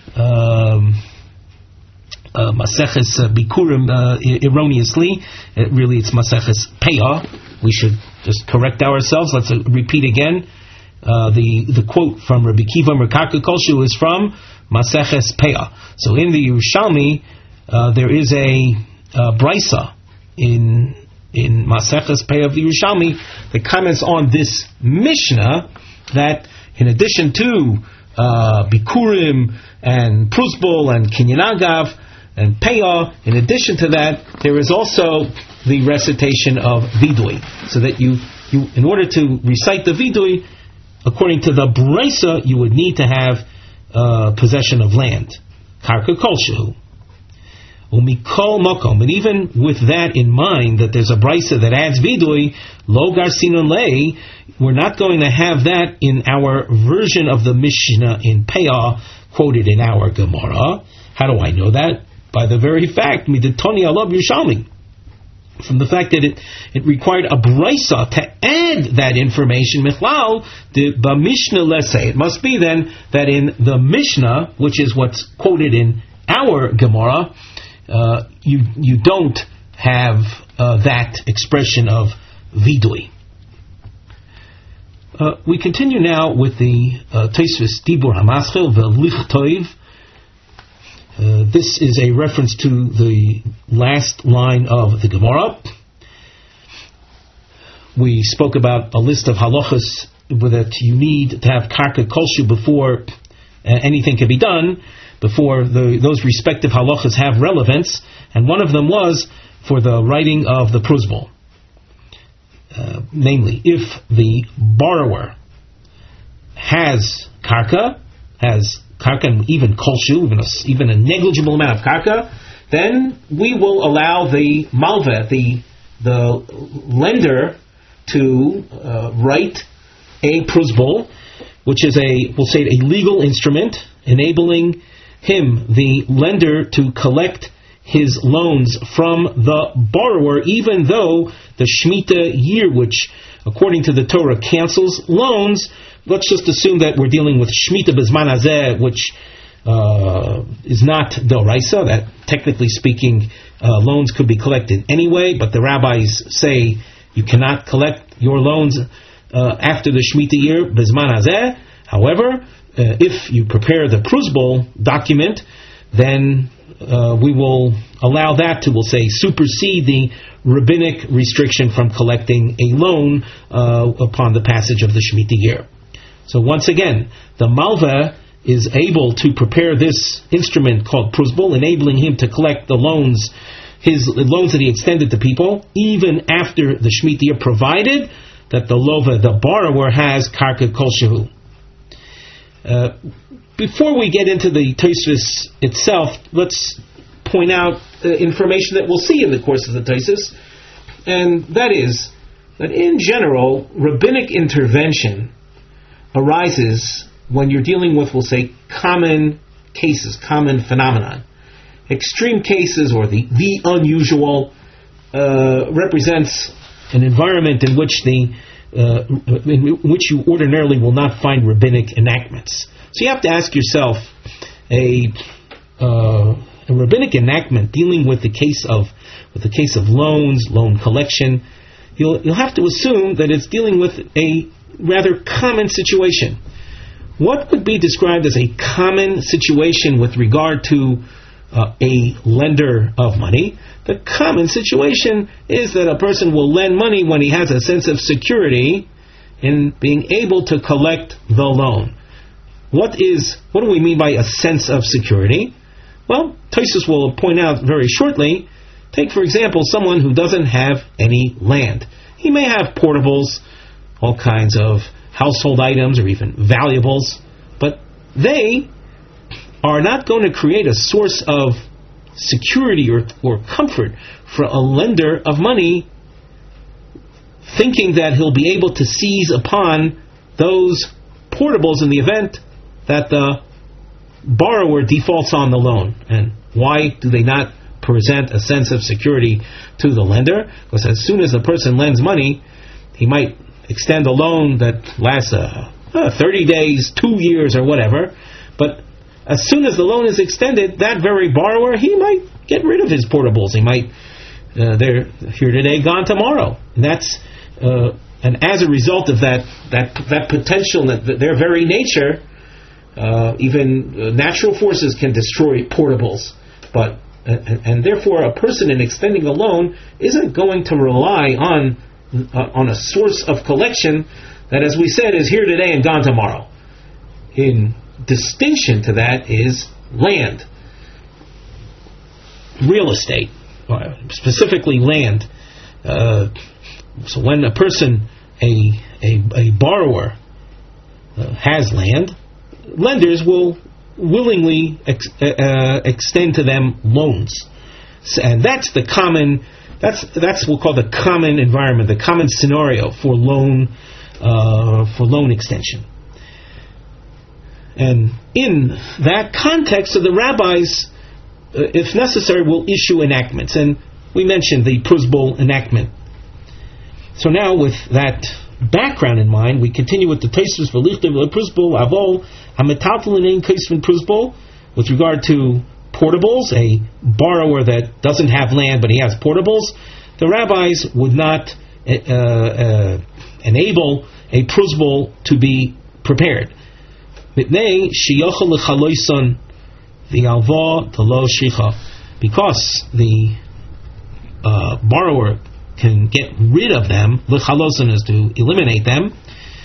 Maseches Bikurim erroneously. Really, it's Maseches Peah. We should just correct ourselves. Let's repeat again. The quote from Rabbi Kiva Merkaka Kolshu is from Maseches Peah. So in the Yerushalmi, there is a brisa in Maseches Peah of the Yerushalmi that comments on this Mishnah that in addition to Bikurim and Pruzbul and Kinyan Agav and Peah, in addition to that, there is also the recitation of vidui, so that you in order to recite the vidui, according to the brisa, you would need to have possession of land, karka kolshehu, umikol makom. But even with that in mind, that there's a brisa that adds vidui, lo garsinon lei, we're not going to have that in our version of the Mishnah in Peah quoted in our Gemara. How do I know that? By the very fact, miditoni alab Yerushalmi. From the fact that it required a brisa to add that information, michlal, the Mishnah, let's say, it must be then that in the Mishnah, which is what's quoted in our Gemara, you don't have that expression of vidui. We continue now with the Tosfos Dibur Hamaschil V'Lichtoiv. This is a reference to the last line of the Gemara. We spoke about a list of halachas that you need to have karka kolshu before anything can be done, before those respective halachas have relevance, and one of them was for the writing of the pruzbul. Namely, if the borrower has karka, and even kolshu, even a negligible amount of karka, then we will allow the malveh, the lender, to write a pruzbul, which is we'll say a legal instrument enabling him, the lender, to collect his loans from the borrower, even though the Shemitah year, which according to the Torah cancels loans, let's just assume that we're dealing with Shemitah B'zman Hazeh, which is not D'oraisa, that technically speaking loans could be collected anyway, but the rabbis say you cannot collect your loans after the Shemitah year, B'zman Hazeh. However, if you prepare the Pruzbul document, then we will allow that to, we'll say, supersede the rabbinic restriction from collecting a loan upon the passage of the Shemitah year. So once again, the Malveh is able to prepare this instrument called Pruzbul, enabling him to collect the loans, his loans that he extended to people, even after the Shemitah year, provided that the Lova, the borrower, has Karka Kol Shehu. Before we get into the Tosfos itself, let's point out information that we'll see in the course of the Tosfos, and that is that in general, rabbinic intervention arises when you're dealing with, we'll say, common cases, common phenomenon. Extreme cases, or the unusual, represents an environment in which in which you ordinarily will not find rabbinic enactments. So you have to ask yourself, a rabbinic enactment dealing with the case of loans, loan collection, you'll have to assume that it's dealing with a rather common situation. What would be described as a common situation with regard to a lender of money? The common situation is that a person will lend money when he has a sense of security in being able to collect the loan. What do we mean by a sense of security? Well, Tosfos will point out very shortly. Take, for example, someone who doesn't have any land. He may have portables, all kinds of household items, or even valuables, but they are not going to create a source of security or comfort for a lender of money, thinking that he'll be able to seize upon those portables in the event that the borrower defaults on the loan. And why do they not present a sense of security to the lender? Because as soon as the person lends money, he might extend a loan that lasts 30 days, 2 years, or whatever, but as soon as the loan is extended, that very borrower, he might get rid of his portables. He might, they're here today, gone tomorrow. And that's, and as a result of that potential, that their very nature, even natural forces can destroy portables. But and therefore, a person in extending a loan isn't going to rely on a source of collection that, as we said, is here today and gone tomorrow. In distinction to that is land, real estate, specifically land. So when a person, a borrower, has land, lenders will willingly extend to them loans, and that's the common. That's what we'll call the common environment, the common scenario for loan extension. And in that context, so the rabbis, if necessary, will issue enactments. And we mentioned the Pruzbul enactment. So now, with that background in mind, we continue with the Tosfos v'lichtav Pruzbul avol hametaltel in Tosfos Pruzbul with regard to portables, a borrower that doesn't have land but he has portables. The rabbis would not enable a Pruzbul to be prepared. Because the borrower can get rid of them, l'chaloson is to eliminate them.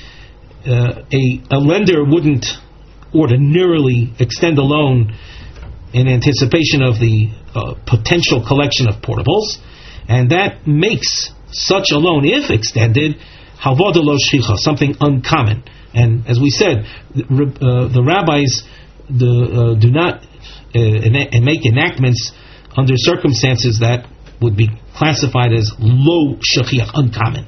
A lender wouldn't ordinarily extend a loan in anticipation of the potential collection of portables, and that makes such a loan, if extended, halva de lo shchicha, something uncommon. And as we said, the rabbis do not make enactments under circumstances that would be classified as lo shchiach, uncommon.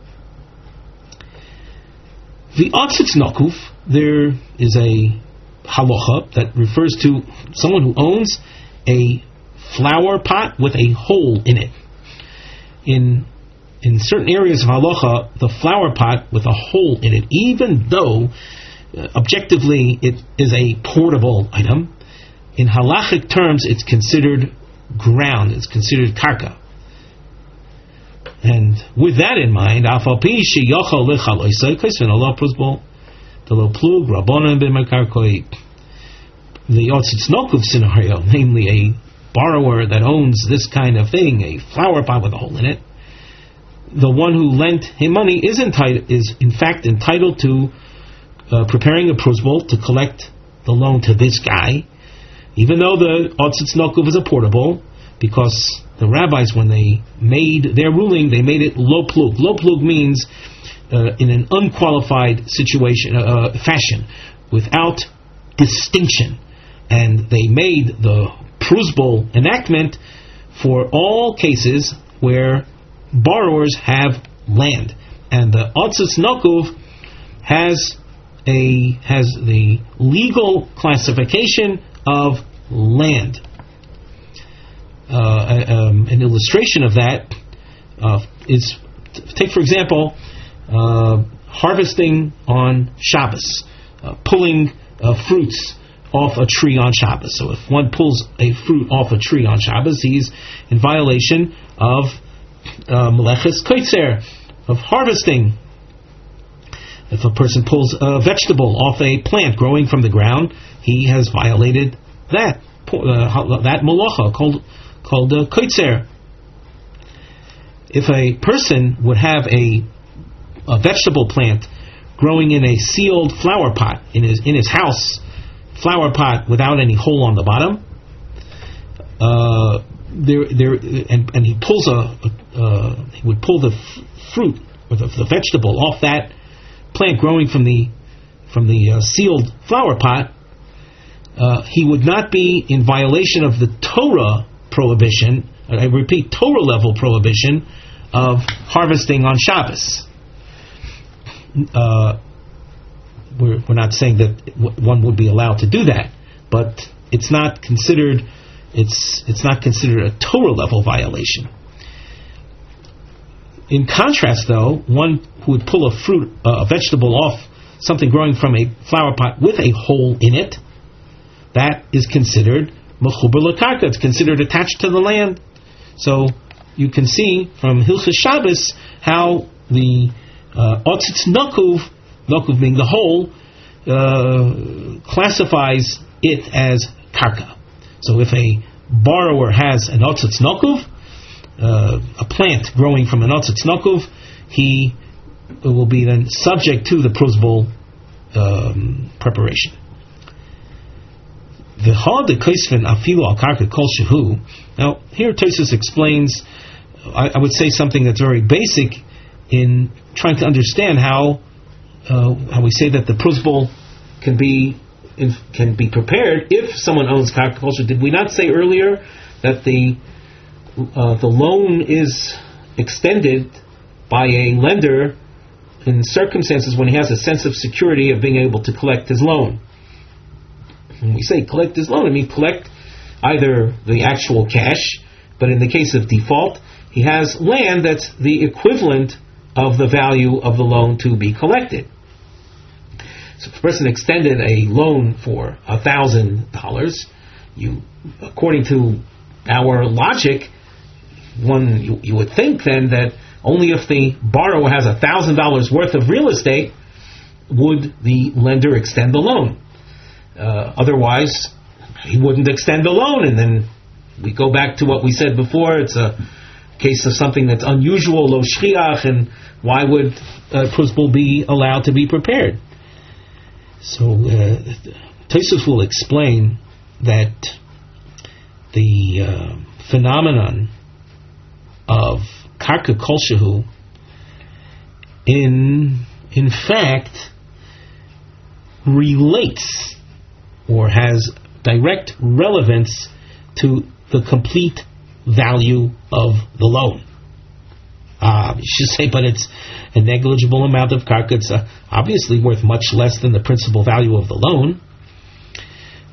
The otzitz nokuf, there is a halacha that refers to someone who owns a flower pot with a hole in it. In in certain areas of halacha, the flower pot with a hole in it, even though objectively it is a portable item, in halachic terms it's considered ground, it's considered karka. And with that in mind, the Otzitz Nokuf scenario, namely a borrower that owns this kind of thing, a flower pot with a hole in it, the one who lent him money is in fact entitled to preparing a prusbul to collect the loan to this guy, even though the Otzitz Nokuf is a portable, because the rabbis, when they made their ruling, they made it lo plug. Lo plug means in an unqualified fashion, without distinction. And they made the prusbul enactment for all cases where borrowers have land, and the Otzitz Nokuf has the legal classification of land. An illustration of that is, take for example, harvesting on Shabbos, pulling fruits off a tree on Shabbos. So if one pulls a fruit off a tree on Shabbos, he's in violation of Meleches Koitzer, of harvesting. If a person pulls a vegetable off a plant growing from the ground, he has violated that melacha called koitzer. If a person would have a vegetable plant growing in a sealed flower pot in his house, flower pot without any hole on the bottom, and he pulls he would pull the fruit or the vegetable off that plant growing from the sealed flower pot, he would not be in violation of the Torah prohibition. I repeat, Torah level prohibition of harvesting on Shabbos. We're not saying that one would be allowed to do that, but it's not considered a Torah level violation. In contrast, though, one who would pull a vegetable off something growing from a flower pot with a hole in it, that is considered mechuber l'karka. It's considered attached to the land. So you can see from Hilchos Shabbos how the Otzitz Nokuf being the hole, classifies it as karka. So if a borrower has an Otzitz Nokuf, a plant growing from an Otzitz Nokuf, he will be then subject to the prusbul preparation. The hod koisven afilu al karka kol shehu. Now here Tosfos explains, I would say something that's very basic in trying to understand how we say that the prusbul can be prepared if someone owns karka kol shehu. Did we not say earlier that the loan is extended by a lender in circumstances when he has a sense of security of being able to collect his loan? When we say collect his loan, I mean collect either the actual cash, but in the case of default, he has land that's the equivalent of the value of the loan to be collected. So if a person extended a loan for $1,000, according to our logic, you would think then that only if the borrower has $1,000 worth of real estate would the lender extend the loan. Otherwise, he wouldn't extend the loan, and then we go back to what we said before. It's a case of something that's unusual, lo shchiach, and why would prusbul be allowed to be prepared? So Tosfos will explain that the phenomenon of karka kol shehu in fact relates or has direct relevance to the complete value of the loan. You should say, but it's a negligible amount of karka. It's obviously worth much less than the principal value of the loan.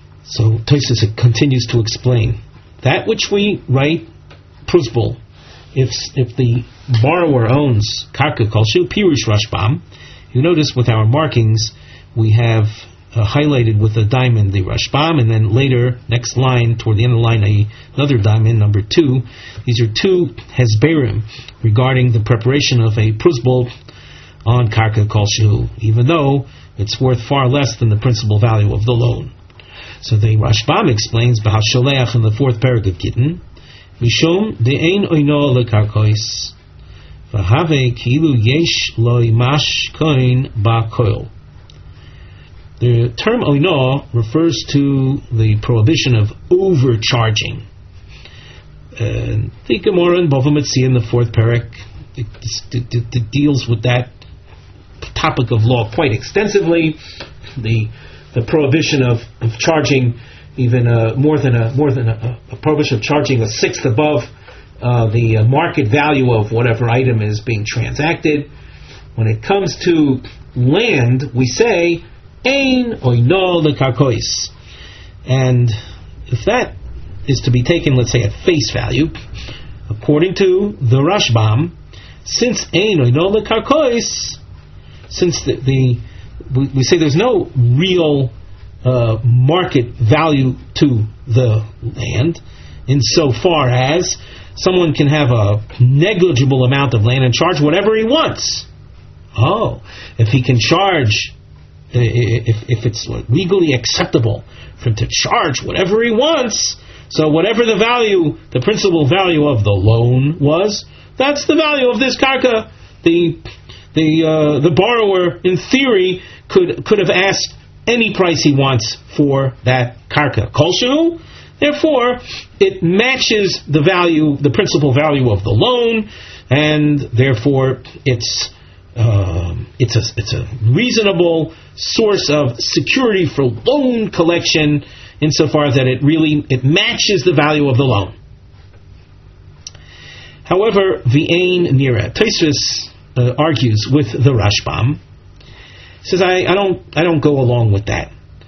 So Tosfos continues to explain that which we write prusbul if the borrower owns karka kolshu, pirush Rashbam, you notice with our markings we have highlighted with a diamond the Rashbam, and then later, next line, toward the end of the line, another diamond, number 2. These are 2 hesberim regarding the preparation of a prusbul on karka kolshu, even though it's worth far less than the principal value of the loan. So the Rashbam explains, B'hasholeach in the 4th parak of Gittin, Mishum de'ein oino lekarkois, v'have kilu yesh loy mash koin ba'koil. The term oino refers to the prohibition of overcharging. The Gemara in Bava Metzia in the 4th parak it deals with that topic of law quite extensively. The prohibition of charging even more than a prohibition of charging a sixth above the market value of whatever item is being transacted. When it comes to land, we say ein oino lekarkois, and if that is to be taken, let's say, at face value, according to the Rashbam, since ein oino lekarkois, since we say there's no real market value to the land, insofar as someone can have a negligible amount of land and charge whatever he wants. Oh, if he can charge, if it's legally acceptable for him to charge whatever he wants, so whatever the value, the principal value of the loan was, that's the value of this karka. The borrower, in theory, could have asked any price he wants for that karka kolshu. Therefore, it matches the value, the principal value of the loan, and therefore it's a reasonable source of security for loan collection, insofar that it matches the value of the loan. However, v'ein nira. Tosfos argues with the Rashbam. Says I don't go along with that.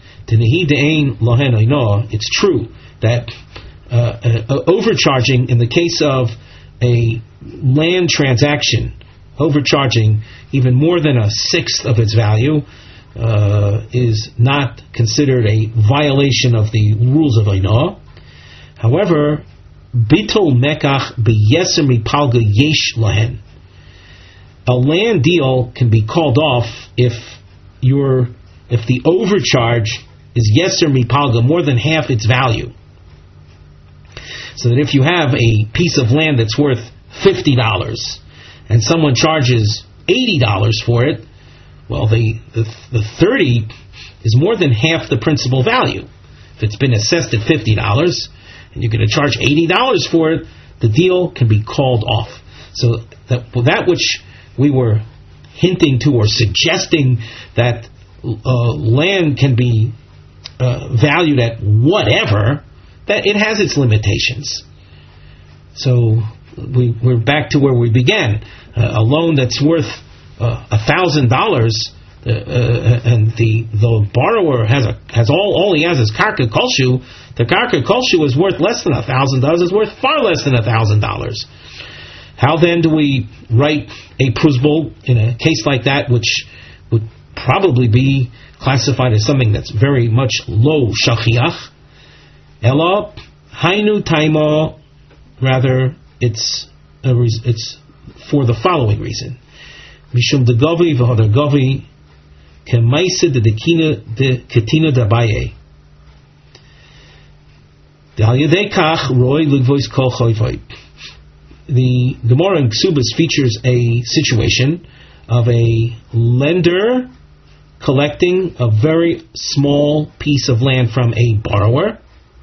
It's true that overcharging in the case of a land transaction, overcharging even more than a sixth of its value, is not considered a violation of the rules of Oino. However, bitol mekach beyeser mipalga yesh lahen. A land deal can be called off if the overcharge is yeser mipalga, more than half its value. So that if you have a piece of land that's worth $50 and someone charges $80 for it, well, the 30 is more than half the principal value. If it's been assessed at $50 and you're going to charge $80 for it, the deal can be called off. So that which we were hinting to or suggesting, that land can be valued at whatever, that it has its limitations. So we're back to where we began. A loan that's worth $1,000, and the borrower has all he has is karka kolshu. The karka kolshu is worth less than $1,000. It's worth far less than $1,000. How then do we write a prusbul in a case like that, which would probably be classified as something that's very much low shachiach? Ela hainu taimo. Rather, it's for the following reason: Mishum de gavi v'hodar gavi kemaisa de ketina dabaye. Dal yedei kach roy ligvois kol choyvoy. The Gemara in Ksubas features a situation of a lender collecting a very small piece of land from a borrower,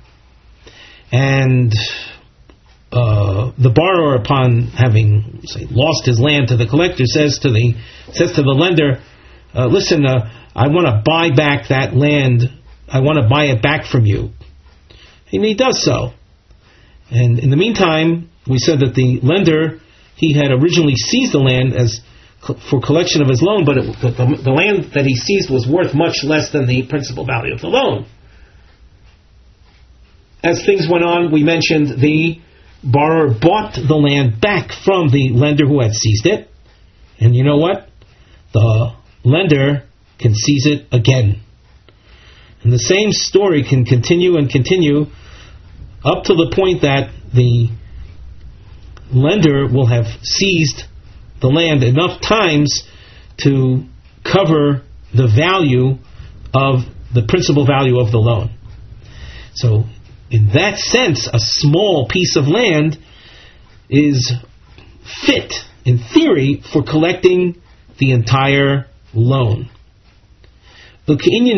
and the borrower, upon having lost his land to the collector, says to the lender, "Listen, I want to buy back that land. I want to buy it back from you." And he does so. And in the meantime, we said that the lender, he had originally seized the land as for collection of his loan, but the land that he seized was worth much less than the principal value of the loan. As things went on, we mentioned the borrower bought the land back from the lender who had seized it, and you know what? The lender can seize it again. And the same story can continue and continue up to the point that the lender will have seized the land enough times to cover the value of the principal value of the loan. So, in that sense, a small piece of land is fit, in theory, for collecting the entire loan. A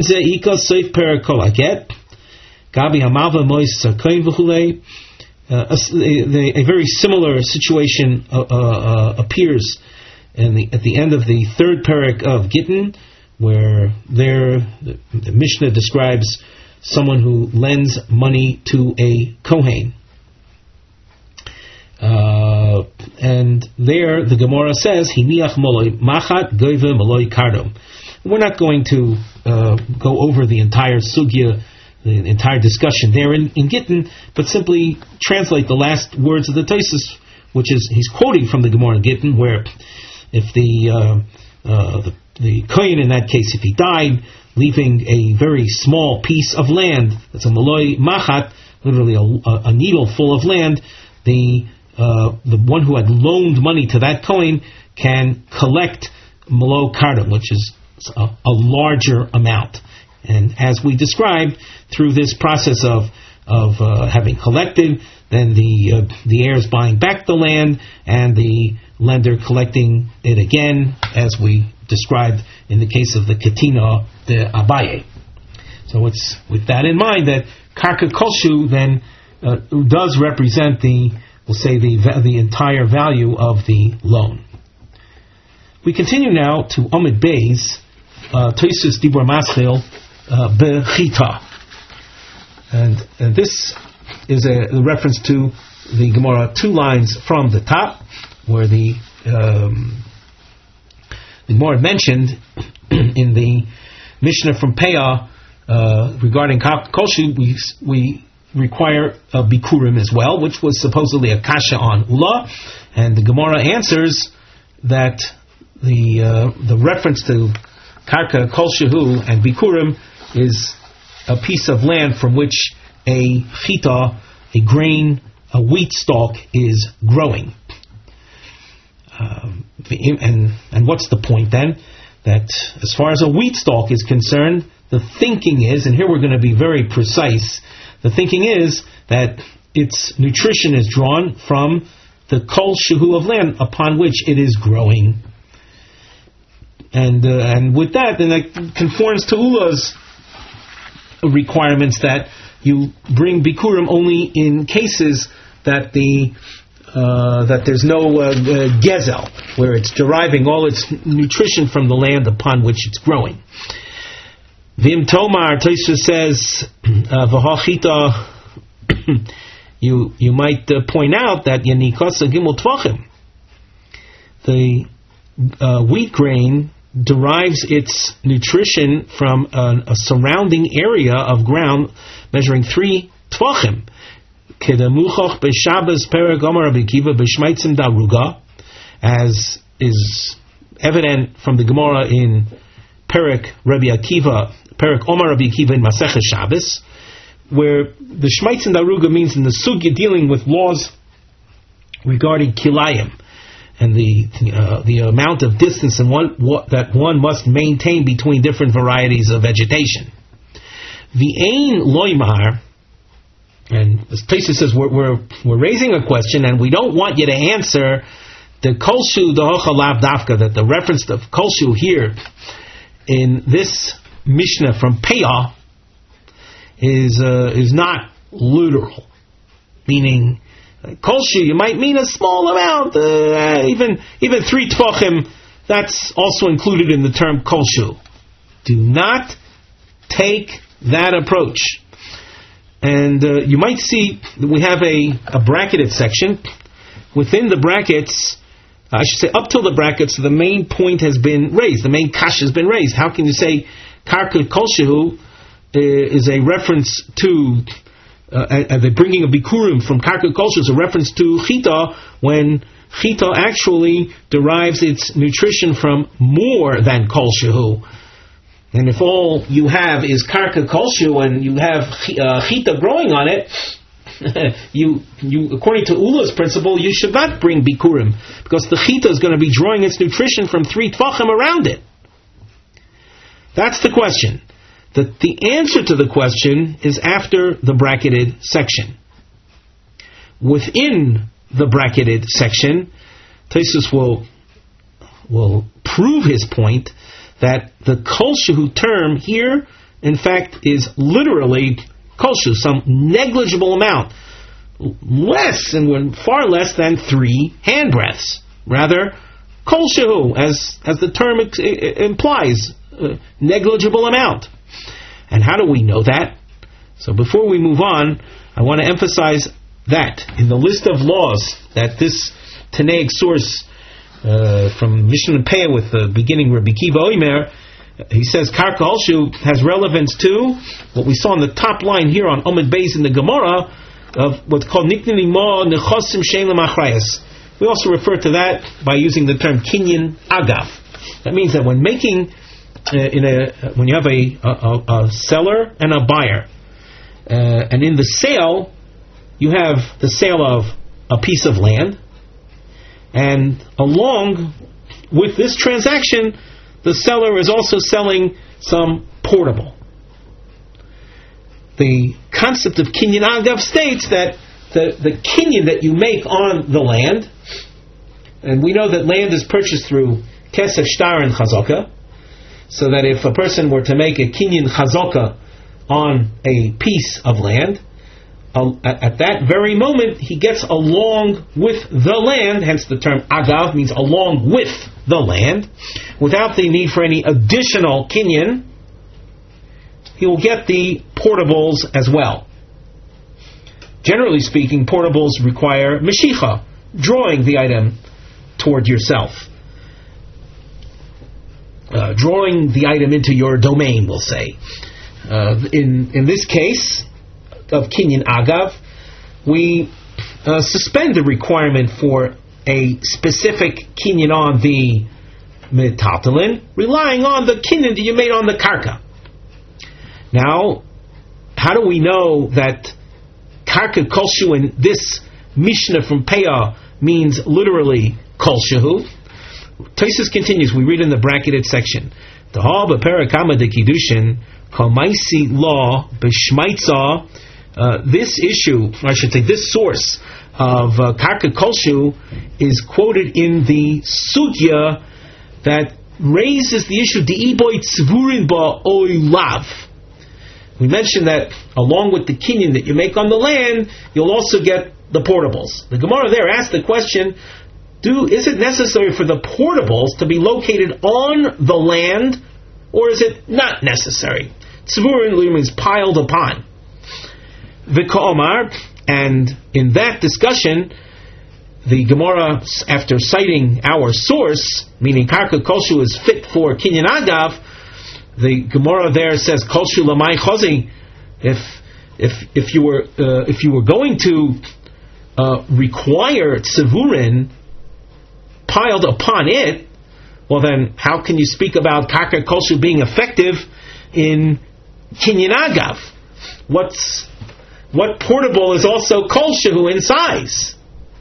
very similar situation appears at the end of the third parak of Gittin, where the Mishnah describes someone who lends money to a Kohen. And there the Gemara says, Hiniach moloi machat goive moloi kardom. We're not going to go over the entire sugya, the entire discussion there in Gittin, but simply translate the last words of the Tosfos, which is, he's quoting from the Gemara in Gittin, where if the Kohen in that case, if he died, leaving a very small piece of land, that's a moloi machat, literally a needle full of land, the one who had loaned money to that Kohen can collect molo kardom, which is a larger amount. And as we described, through this process of having collected, then the heirs buying back the land, and the lender collecting it again, as we described in the case of the Ketina de Abaye. So it's with that in mind that Karka Kolshu then does represent the entire value of the loan. We continue now to Omid Beis, Tosfos Dibur Maschil Bechita, and this is a reference to the Gemara 2 lines from the top, where the Gemara mentioned in the Mishnah from Peah regarding Kolshu, we require a bikurim as well, which was supposedly a kasha on Ula, and the Gemara answers that the reference to karka kolshehu and bikurim is a piece of land from which a chita, a grain, a wheat stalk is growing. And what's the point then? That as far as a wheat stalk is concerned, the thinking is, and here we're going to be very precise, the thinking is that its nutrition is drawn from the kol shehu of land upon which it is growing. And with that, then that conforms to Ula's requirements that you bring bikurim only in cases that that there's no gezel, where it's deriving all its nutrition from the land upon which it's growing. Vim Tomar, Tosfos says, v'hachita, you might point out that Yanikosa Gimel Tvachim, the wheat grain derives its nutrition from a surrounding area of ground measuring 3 Tvachim. Kedamuchach b'Shabbos perek Omar Rabbi Akiva b'Shmaitzim daruga, as is evident from the Gemara in Perek Rabbi Akiva, Perek Omar Rabbi Akiva in Masechet Shabbos, where the Shmaitzim daruga means in the sugya dealing with laws regarding kilayim and the amount of distance and that one must maintain between different varieties of vegetation. V'ein loymar. And as Tosfos says, we're raising a question, and we don't want you to answer the kolshu dohocha lav dafka, that the reference of kolshu here in this Mishnah from Peah is not literal, meaning kolshu you might mean a small amount, even 3 tvachim. That's also included in the term kolshu. Do not take that approach. And you might see that we have a bracketed section. Within the brackets, I should say up till the brackets, the main point has been raised. The main kash has been raised. How can you say karka kolshehu is a reference to the bringing of bikurim from karka kolshu is a reference to chita, when chita actually derives its nutrition from more than kolshu. And if all you have is karka kolshu and you have chita growing on it, you according to Ula's principle, you should not bring bikurim, because the chita is going to be drawing its nutrition from 3 tvachim around it. That's the question. The answer to the question is after the bracketed section. Within the bracketed section, Tosfos will prove his point that the kolshu term here, in fact, is literally kolshu, some negligible amount, far less than 3 handbreadths. Rather, kolshu, as the term implies, negligible amount. And how do we know that? So before we move on, I want to emphasize that in the list of laws that this Tanaic source from Mishnah Peah with the beginning Rabbi Kiva Oimer, he says Karka Kolshu has relevance to what we saw on the top line here on Omid Beis in the Gemara of what's called Niknini Ma Nechosim Shein Lemachrayas. We also refer to that by using the term Kinyan Agav. That means that when making when you have a seller and a buyer, and in the sale you have the sale of a piece of land, and along with this transaction the seller is also selling some portable. The concept of Kinyan Agav states that the kinyan that you make on the land, and we know that land is purchased through Kesef, Shtar, and Chazaka, so that if a person were to make a kinyan chazaka on a piece of land, at that very moment he gets along with the land, hence the term agav means along with the land, without the need for any additional kinyan, he will get the portables as well. Generally speaking, portables require meshicha, drawing the item toward yourself. Drawing the item into your domain, we'll say. In this case of Kinyan Agav, we suspend the requirement for a specific Kinyan on the metaltalin, relying on the Kinyan that you made on the karka. Now, how do we know that karka kolshu in this Mishnah from Peah means literally kolshu? Tosfos continues, we read in the bracketed section, Tahal b'perakama de kiddushin kamaisi law b'shmaitza. This issue, I should say, this source of karka kolshu is quoted in the sugya that raises the issue de'iboy tzvurin ba oy lav. We mentioned that along with the kinyan that you make on the land, you'll also get the portables. The Gemara there asked the question, is it necessary for the portables to be located on the land, or is it not necessary? Tzvurin means piled upon. V'ka'omar, and in that discussion, the Gemara, after citing our source, meaning karka kolshu is fit for Kinyan Agav, the Gemara there says kolshu lamai chozi. If you were going to require tzivurin piled upon it, well then, how can you speak about karka kolshu being effective in Kinyan Agav? What portable is also kolshu in size?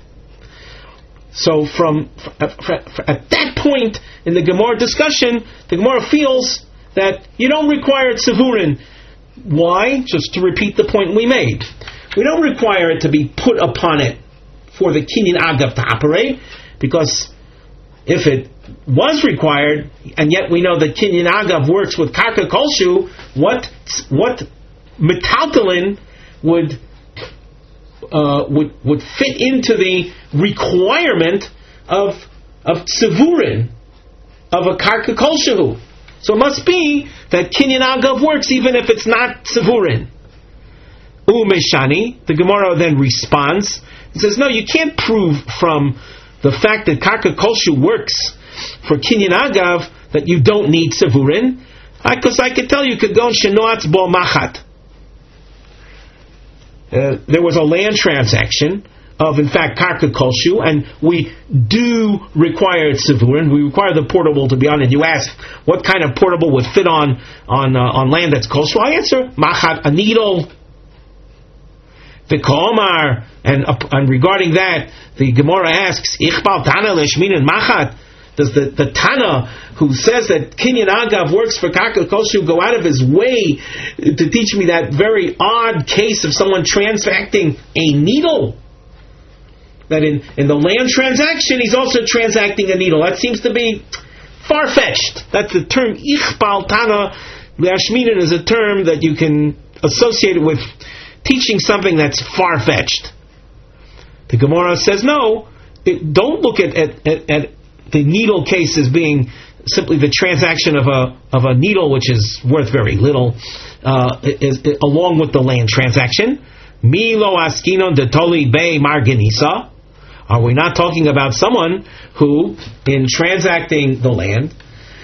So at that point in the Gemara discussion, the Gemara feels that you don't require tzivurin. Why? Just to repeat the point we made. We don't require it to be put upon it for the Kinyan Agav to operate, because if it was required, and yet we know that Kinyan Agav works with karka kolshu, what metaltalin would fit into the requirement of tzivurin of a karka kolshu? So it must be that Kinyan Agav works even if it's not tzivurin. Umeshani, the Gemara then responds and says, no, you can't prove from the fact that karka kolshu works for Kinyan Agav that you don't need tzivurin, because I could tell you, kagon shenoatz bo machat. there was a land transaction of, in fact, karka kolshu, and we do require tzivurin. We require the portable to be on it. You ask what kind of portable would fit on land that's kolshu. I answer machat, a needle. The Komar, and regarding that, the Gemara asks, Ichbal Tana Leshminin Machat. Does the Tana, who says that Kinyan Agav works for Karka Kolshu, go out of his way to teach me that very odd case of someone transacting a needle? That in the land transaction, he's also transacting a needle. That seems to be far-fetched. That's the term Ichbal Tana Leshminin is a term that you can associate with teaching something that's far-fetched. The Gemara says, no, don't look at the needle case as being simply the transaction of a needle which is worth very little, along with the land transaction. Milo askinon de toli bei marganisa. Are we not talking about someone who, in transacting the land,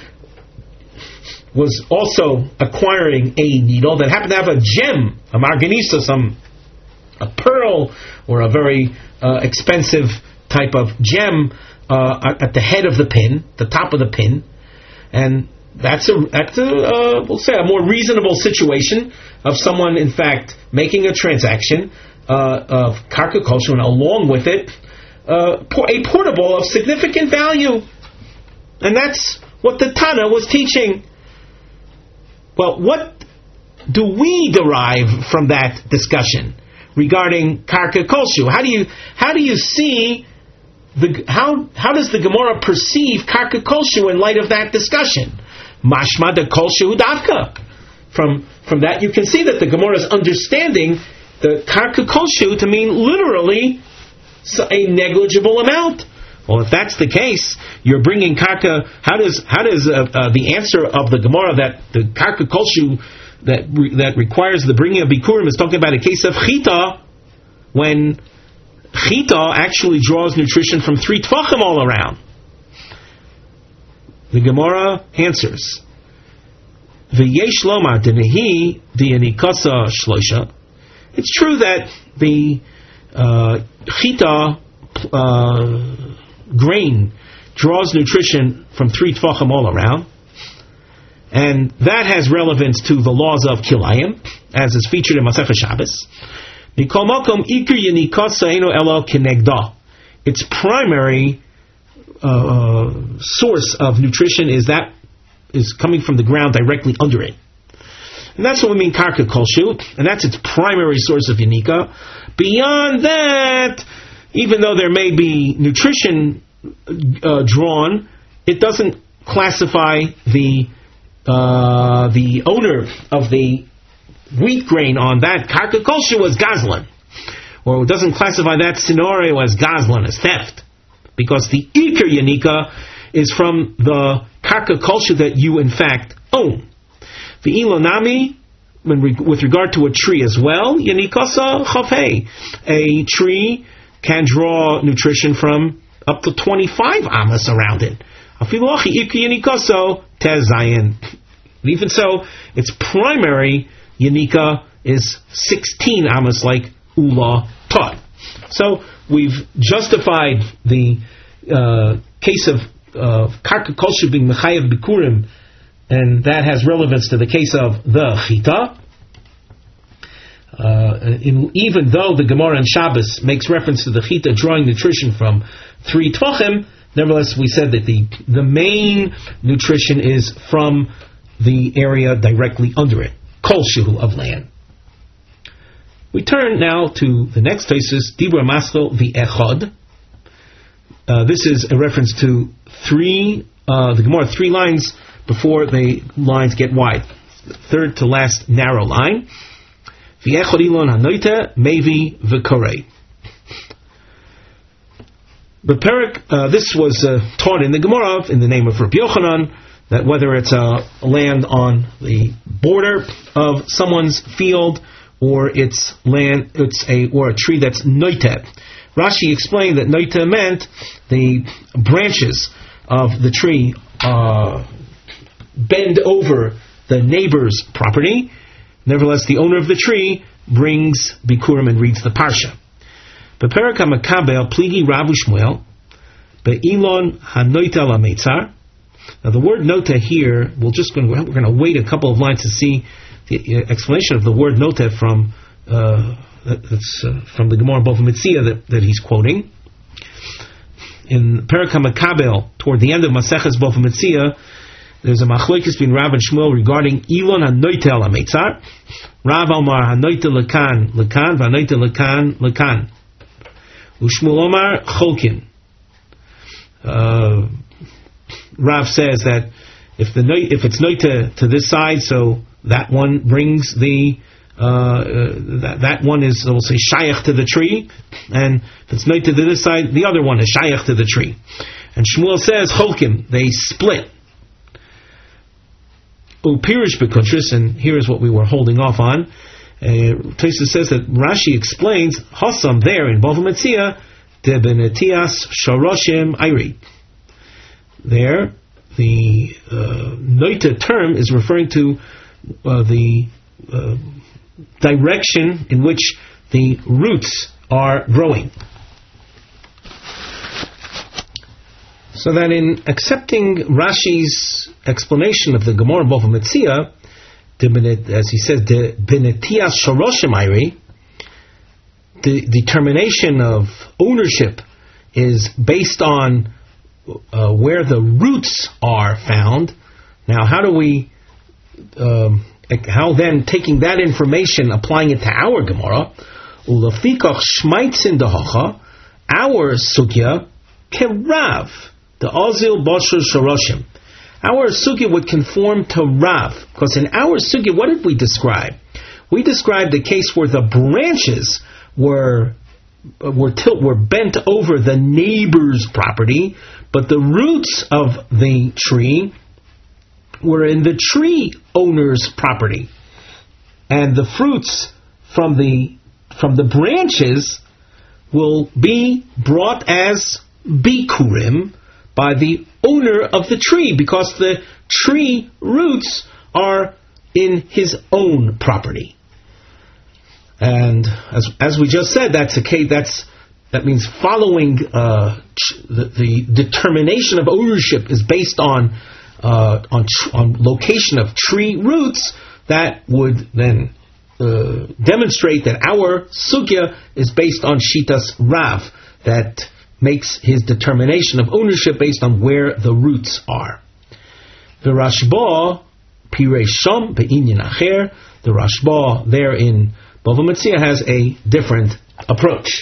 was also acquiring a needle that happened to have a gem, a marganisa, a pearl, or a very expensive type of gem at the head of the pin, the top of the pin, and that's we'll say a more reasonable situation of someone, in fact, making a transaction of karka kolshu, and along with it, a portable of significant value, and that's what the Tana was teaching. Well, what do we derive from that discussion regarding karka kolshu? How do you see how does the Gemara perceive karka kolshu in light of that discussion? Mashma de kolshu davka. From that you can see that the Gemara is understanding the karka kolshu to mean literally a negligible amount. Well, if that's the case, you're bringing karka. How does the answer of the Gemara that the karka kolshu that requires the bringing of bikurim is talking about a case of chita, when chita actually draws nutrition from 3 tvachim all around? The Gemara answers, V'yesh lomar denehi diyanikasa shloisha. It's true that the chita grain draws nutrition from 3 tvachim all around, and that has relevance to the laws of kilayim, as is featured in Masechah Shabbos. Its primary source of nutrition is coming from the ground directly under it. And that's what we mean karka kolshu, and that's its primary source of yanika. Beyond that, even though there may be nutrition drawn, it doesn't classify the owner of the wheat grain on that karka kolshu as gazlan, or it doesn't classify that scenario as gazlan, as theft, because the ikar yanika is from the karka kolshu that you in fact own. The ilonami, with regard to a tree as well, yanikasa chafei, a tree can draw nutrition from up to 25 amas around it. Afilochi ikar yanikaso tezayin. Even so, its primary yanika is 16 amas, like Ula taught. So we've justified the case of karka kolshu being mechayev bikurim, and that has relevance to the case of the chita. Even though the Gemara in Shabbos makes reference to the chita drawing nutrition from 3 tvachim, nevertheless we said that the main nutrition is from the area directly under it, kolshu of land. We turn now to the next thesis, Dibra Maschel v'Echad. This is a reference to the Gemara 3 lines before the lines get wide. Third to last narrow line. V'Echad ilon hanoite mevi v'korei. This was taught in the Gemara in the name of Rabbi Yochanan, that whether it's a land on the border of someone's field, or it's a tree that's noite. Rashi explained that noite meant the branches of the tree bend over the neighbor's property. Nevertheless, the owner of the tree brings Bikurim and reads the Parsha. Beperek HaMakabel Pligi Rav Shmuel Be'ilon HaNoita LaMeitzar. Now the word nota here, we're going to wait a couple of lines to see the explanation of the word nota from the Gemara Bava Metzia that he's quoting. In Perek HaMakabel, toward the end of Maseches Bava Metzia, there's a machlokes between Rav and Shmuel regarding Ilon HaNoita LaMeitzar. Rav Omar HaNoita Lekan Lekan VaNoita Lekan Lekan. Ushmuel Omar Cholkin. Rav says that if it's noita to this side, so that one brings the that one is, we'll say, shayach to the tree, and if it's noita to this side, the other one is shayach to the tree. And Shmuel says cholkim, they split. Upirish bekuntris, and here is what we were holding off on. Tosfos says that Rashi explains Hasam there in Bava Metzia de benetias sharoshim ayri. There, the noita term is referring to the direction in which the roots are growing. So that in accepting Rashi's explanation of the Gemara Bava Metzia, as he says, the benetias sharoshim ayri, the determination of ownership is based on where the roots are found. Now, how then, taking that information, applying it to our Gemara, ulafikach shmaitzin dehacha, our sugya kerav, the azil bashar sharoshim. Our sugya would conform to Rav, because in our sugya, what did we describe? We described a case where the branches were bent over the neighbor's property, but the roots of the tree were in the tree owner's property, and the fruits from the branches will be brought as bikurim by the owner of the tree, because the tree roots are in his own property. And as we just said, that means following the determination of ownership is based on location of tree roots. That would then demonstrate that our sugya is based on Shitas Rav, that makes his determination of ownership based on where the roots are. The Rashba Pirei Sham Be'inyan Acher. The Rashba there in Bava Metzia has a different approach.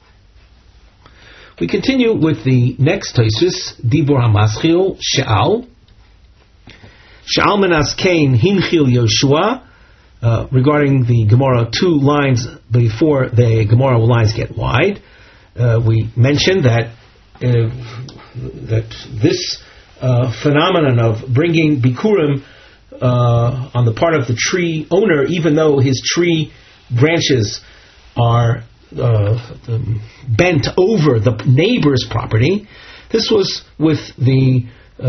We continue with the next Tosfos, Dibur HaMaschil, She'al. She'al Menas Kain Hinchil Yoshua, regarding the Gemara 2 lines before the Gemara lines get wide. We mentioned that this phenomenon of bringing Bikurim on the part of the tree owner, even though his tree branches are bent over the neighbor's property. This was with the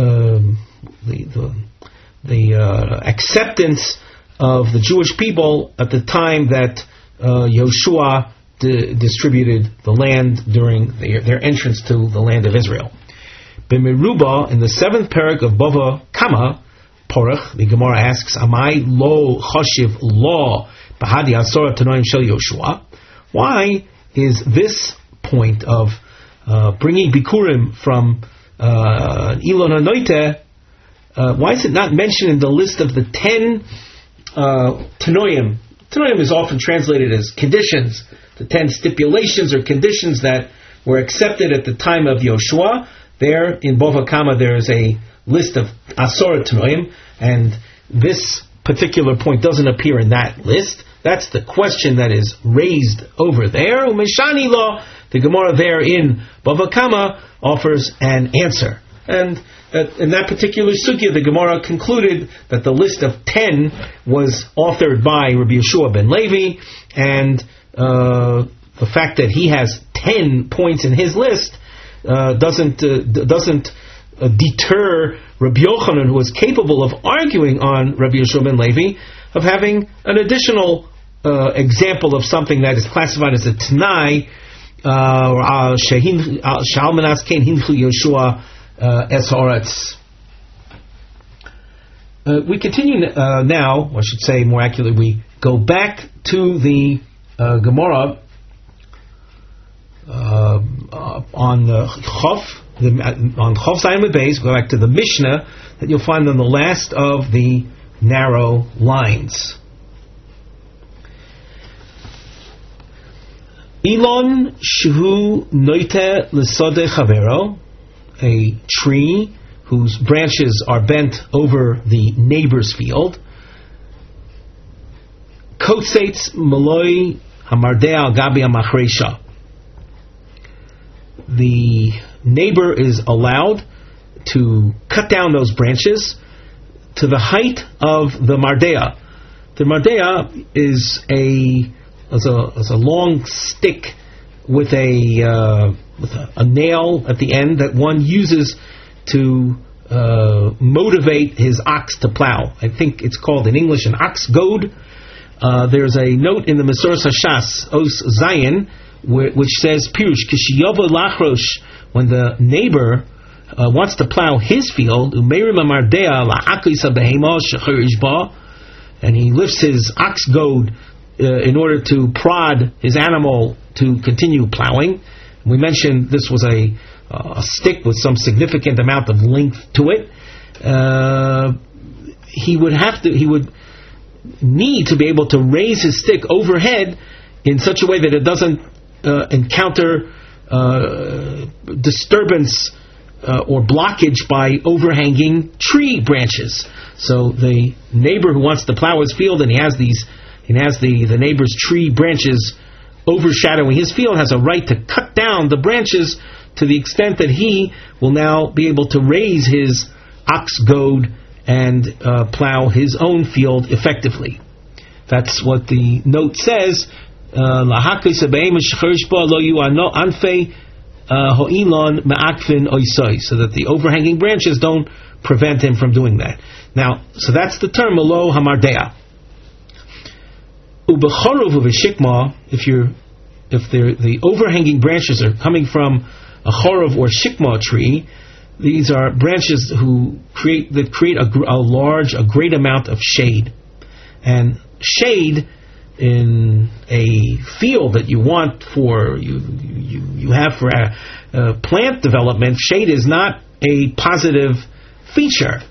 acceptance of the Jewish people at the time that Yoshua distributed the land during their entrance to the land of Israel. B'meruba, in the 7th parak of Bava Kama Porach, the Gemara asks, Amai lo chashiv lo b'hadi asora tanoim shel Yoshua. Why is this point of bringing Bikurim from Ilon HaNoiteh, why is it not mentioned in the list of the 10 Tanoim? Tanoim is often translated as conditions, the 10 stipulations or conditions that were accepted at the time of Yoshua. There in Bava Kama there is a list of Asora Tanoim, and this particular point doesn't appear in that list. That's the question that is raised over there. Umeshani law, the Gemara there in Bava Kama offers an answer. And in that particular sugya, the Gemara concluded that the list of 10 was authored by Rabbi Yeshua ben Levi, and the fact that he has 10 points in his list doesn't deter Rabbi Yochanan, who is capable of arguing on Rabbi Yeshua ben Levi, of having an additional example of something that is classified as a Tanai, Shalmanas Ken Hinchu Yoshua Es Haaretz. We continue now, or I should say more accurately, we go back to the Gemara on Chof, on Chof Zayin with Beis. Go back to the Mishnah that you'll find on the last of the narrow lines. Elon Shehu Noite L'Sode Chavero, a tree whose branches are bent over the neighbor's field. Kotzetz Maloi Hamardea Al Gabi Amachresha. The neighbor is allowed to cut down those branches to the height of the Mardea. The Mardea is a long stick with a nail at the end that one uses to motivate his ox to plow. I think it's called in English an ox goad. There's a note in the Mesoras Hashas Os Zayin which says Pirush Kishiyavo Lachrosh, when the neighbor wants to plow his field, Umeirim Amardea La'akisa Behema Shechirishba, and he lifts his ox goad in order to prod his animal to continue plowing. We mentioned this was a stick with some significant amount of length to it. He would need to be able to raise his stick overhead in such a way that it doesn't encounter disturbance or blockage by overhanging tree branches. So the neighbor who wants to plow his field and he has the neighbor's tree branches overshadowing his field has a right to cut down the branches to the extent that he will now be able to raise his ox goad and plow his own field effectively. That's what the note says. So that the overhanging branches don't prevent him from doing that. Now, so that's the term Malo Hamardea. If the overhanging branches are coming from a chorov or shikma tree, these are branches that create a great amount of shade. And shade in a field that you want for you have for plant development, shade is not a positive feature.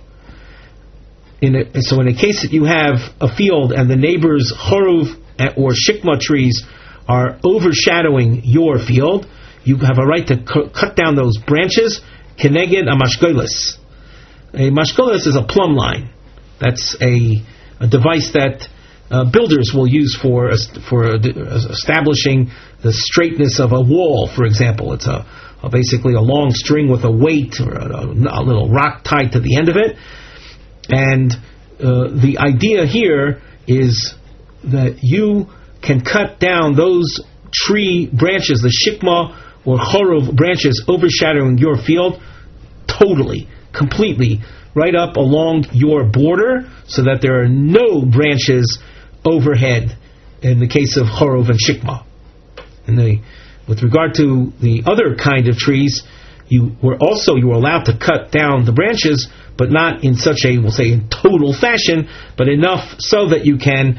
So in a case that you have a field and the neighbor's chorov or shikma trees are overshadowing your field, you have a right to cut down those branches. Keneged a mashkolis. A mashkolis is a plumb line. That's a device that builders will use for establishing the straightness of a wall, for example. It's basically a long string with a weight or a little rock tied to the end of it. And the idea here is that you can cut down those tree branches, the shikma or chorov branches overshadowing your field, totally, completely, right up along your border, so that there are no branches overhead in the case of chorov and shikma. With regard to the other kind of trees, you were allowed to cut down the branches, but not in such a, we'll say, in total fashion, but enough so that you can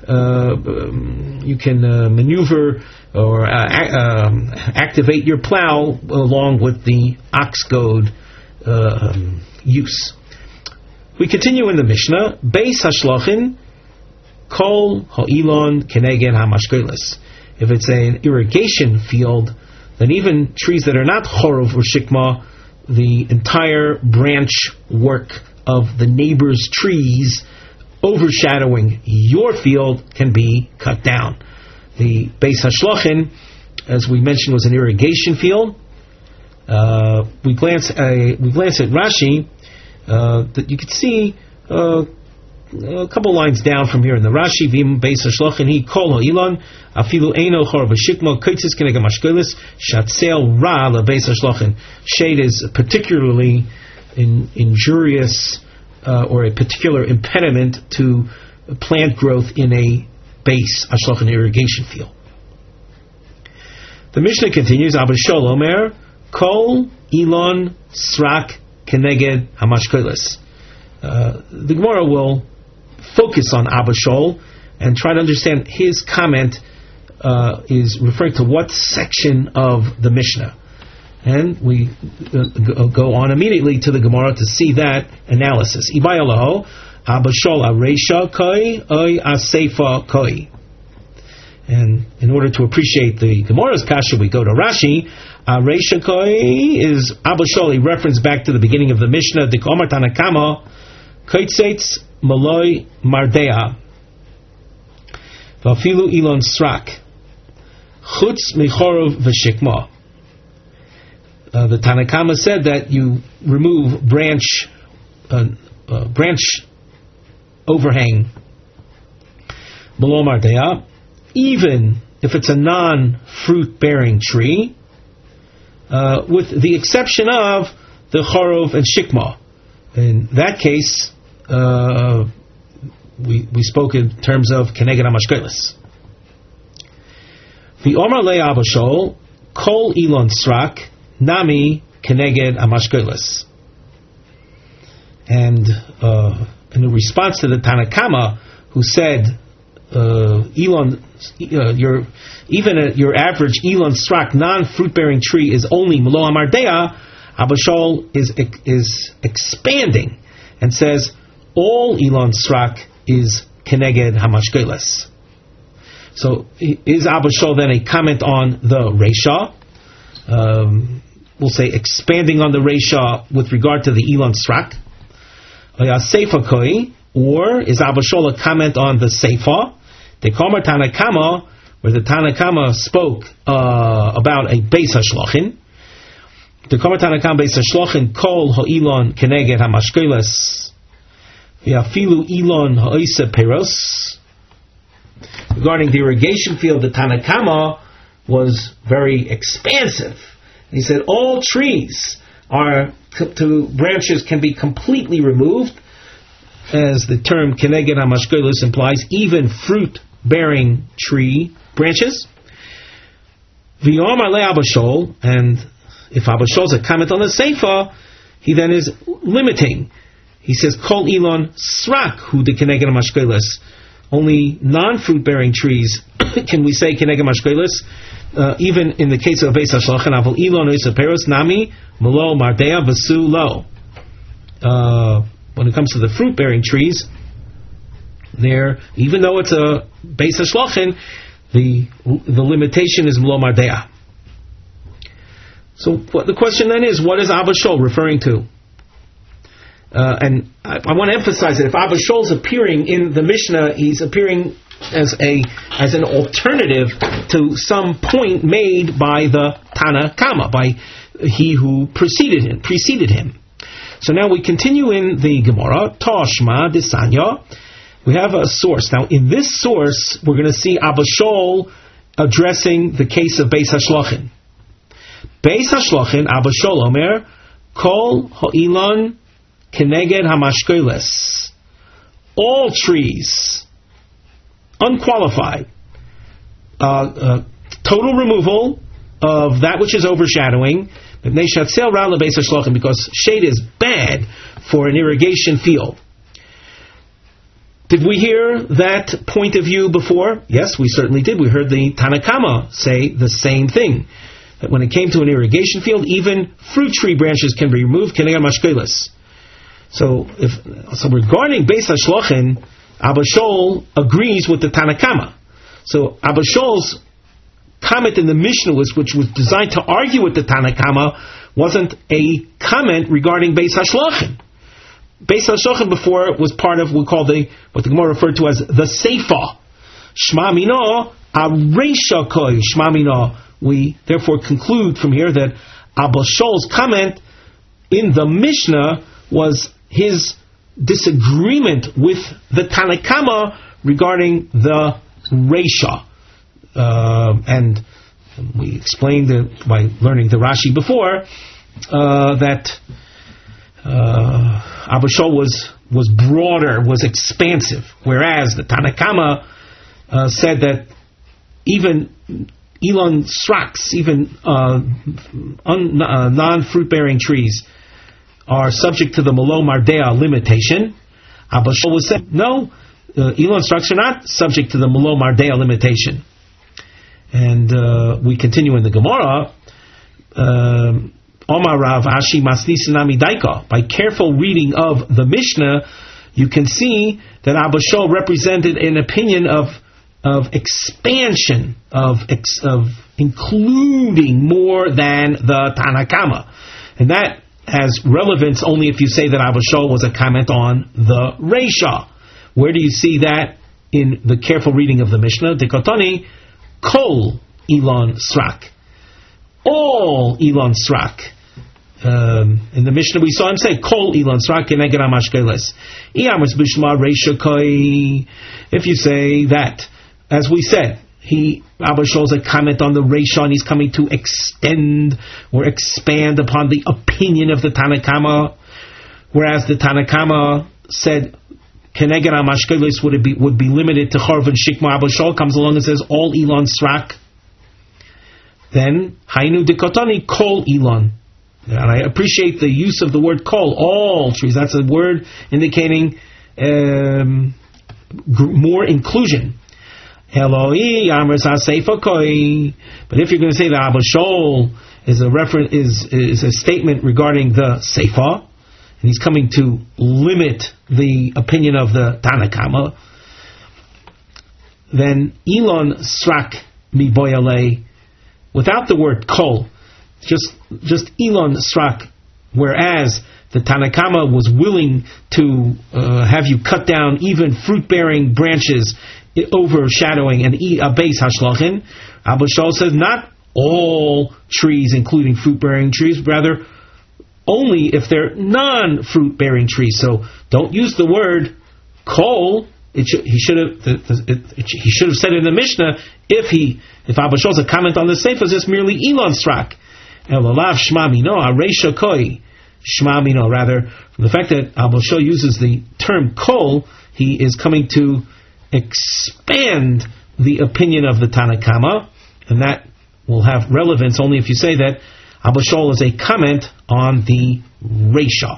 maneuver or activate your plow along with the ox goad use. We continue in the Mishnah. Beis hashlachin kol ha'ilon keneged hamashkelis. If it's an irrigation field, then even trees that are not chorov or shikma, the entire branch work of the neighbor's trees overshadowing your field can be cut down. The Beis Hashlachin, as we mentioned, was an irrigation field. We glance at Rashi, that you could see a couple lines down from here in the Rashi. Vim Beis Hashlachin he kol ha'ilon afilu eino chor v'shikma kaitzis keneged mashkelis shatzel ra la Beis Hashlachin. Shade is particularly injurious or a particular impediment to plant growth in a base Ashlochen irrigation field. The Mishnah continues, Abba Shol Omer, Kol Elon Srak Keneged Hamashkeles. The Gemara will focus on Abba Shol and try to understand his comment is referring to what section of the Mishnah. And we go on immediately to the Gemara to see that analysis. Ibayalaho, Abba Shol Aresha Koi, Oy Aseifa Koi. And in order to appreciate the Gemara's kasha, we go to Rashi. Aresha Koi is Abba Shol, a reference back to the beginning of the Mishnah. Dikomar Tanakama, Koitzetz Maloi Mardea, Vafilu Elon Srak, Chutz Mechorov V'Shikma. The Tanakama said that you remove branch overhang below Mardea, even if it's a non-fruit bearing tree, with the exception of the Chorov and Shikma. In that case, we spoke in terms of Keneged HaMashkeles. The Omar Le Abba Shol, Kol Elon Srak, Nami Keneged HaMashkeles. And in response to the Tanakama, who said, Elon, your average Elon Srak non-fruit bearing tree is only Melo Amardea, Abba Shol is expanding and says all Elon Srak is Keneged HaMashkeles. So is Abba Shol then a comment on the Reisha? We'll say expanding on the Reisha with regard to the Elon Srak. Seifa Koi, or is Abba Shol a comment on the Seifa? Dekomer Tanakama, where the Tanakama spoke about a Beis HaShlochin. Dekomer Tanakama Beis HaShlochin, Kol Ha'ilon Keneged HaMashkeles, V'afilu Elon Ha'isa Peros. Regarding the irrigation field, the Tanakama was very expansive. He said all trees branches can be completely removed, as the term Keneged HaMashkeles implies, even fruit-bearing tree branches. V'yomar le Abba Shol, and if Abba Shol is a comment on the Seifa, he then is limiting. He says, Kol Elon Srak hu de Keneged HaMashkeles. Only non-fruit-bearing trees can we say Keneged HaMashkeles, even in the case of Beis HaShlochin, Avol Elon Oisa Peros Nami Melo Mardea Vasu Lo. When it comes to the fruit-bearing trees, there, even though it's a Beis HaShlochin, the limitation is Melo Mardea. So the question then is, what is Abba Shol referring to? And I want to emphasize that if Abba Shol is appearing in the Mishnah, he's appearing as an alternative to some point made by the Tanakama, by he who preceded him. So now we continue in the Gemara, Toshma Desanya. We have a source. Now in this source, we're going to see Abba Shol addressing the case of Beis HaShlochin. Beis HaShlochin, Abba Shol Omer, Kol Ha'ilon Keneged HaMashkeles. All trees, unqualified, total removal of that which is overshadowing, because shade is bad for an irrigation field. Did we hear that point of view before? Yes, we certainly did. We heard the Tanakama say the same thing, that when it came to an irrigation field, even fruit tree branches can be removed, Keneged HaMashkeles. So regarding Beis HaShlochin, Abba Shol agrees with the Tanakama. So Abba Shol's comment in the Mishnah, which was designed to argue with the Tanakama, wasn't a comment regarding Beis HaShlochin. Beis HaShlochin before was part of what the Gemara referred to as the Seifa. Shma Mino Areisha Koi. Shma Mino. We therefore conclude from here that Abba Shol's comment in the Mishnah was his disagreement with the Tanakama regarding the Reisha. And we explained by learning the Rashi before that Abba Shol was broader, was expansive, whereas the Tanakama said that even Elon Sraks, even non-fruit-bearing trees, are subject to the Malo Mardea limitation. Abba Shaul was saying, no, Elon Sraks are not subject to the Malo Mardea limitation. And we continue in the Gemara. Omar Rav Ashi Masnisinami Daika. By careful reading of the Mishnah, you can see that Abba Shaul represented an opinion of expansion, of including more than the Tanakama. And that has relevance only if you say that Abba Shaul was a comment on the Reisha. Where do you see that in the careful reading of the Mishnah? Dekotani, Kol Elon Srak. All Elon Srak. In the Mishnah we saw him say, Kol Elon Srak keneged hamashkeles. If you say that, as we said, Abba Shaul is a comment on the Reisha, and he's coming to extend or expand upon the opinion of the Tanakama, whereas the Tanakama said Keneged HaMashkelis would be limited to Charv and Shikma. Abba Shaul comes along and says all Elon Srak. Then Hainu Dikotani Kol Elon. And I appreciate the use of the word kol, all trees. That's a word indicating more inclusion. Eloi Amr Seifa Koi. But if you're going to say that Abba Shaul is a reference, is a statement regarding the Seifa, and he's coming to limit the opinion of the Tanakama, then Elon Srak Mi Boyale, without the word kol, just Elon Srak, whereas the Tanakama was willing to have you cut down even fruit-bearing branches, overshadowing and a base hashlachin. Abba Shaul says not all trees, including fruit-bearing trees, rather only if they're non-fruit-bearing trees. So don't use the word kol. He should have said in the Mishnah if Abba Shaul's a comment on the Sefer, is just merely Elon Srak. Elolav Shma Mino Areisha Koi Shma Mino. Rather, from the fact that Abba Shaul uses the term kol, he is coming to expand the opinion of the Tanakama, and that will have relevance only if you say that Abba Shaul is a comment on the Reisha.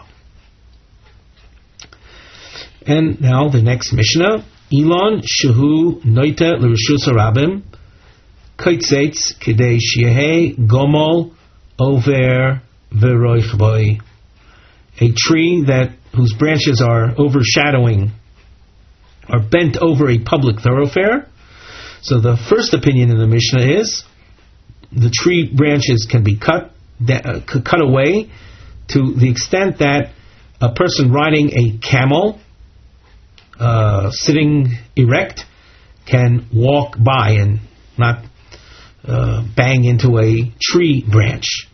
And now the next Mishnah, Elon Shehu Noite L'Rishus Harabim Kaitzetz Kidei Shehe Gomol Over V'Roich Boi. A tree whose branches are overshadowing, are bent over a public thoroughfare. So the first opinion in the Mishnah is the tree branches can be cut away to the extent that a person riding a camel, sitting erect, can walk by and not bang into a tree branch.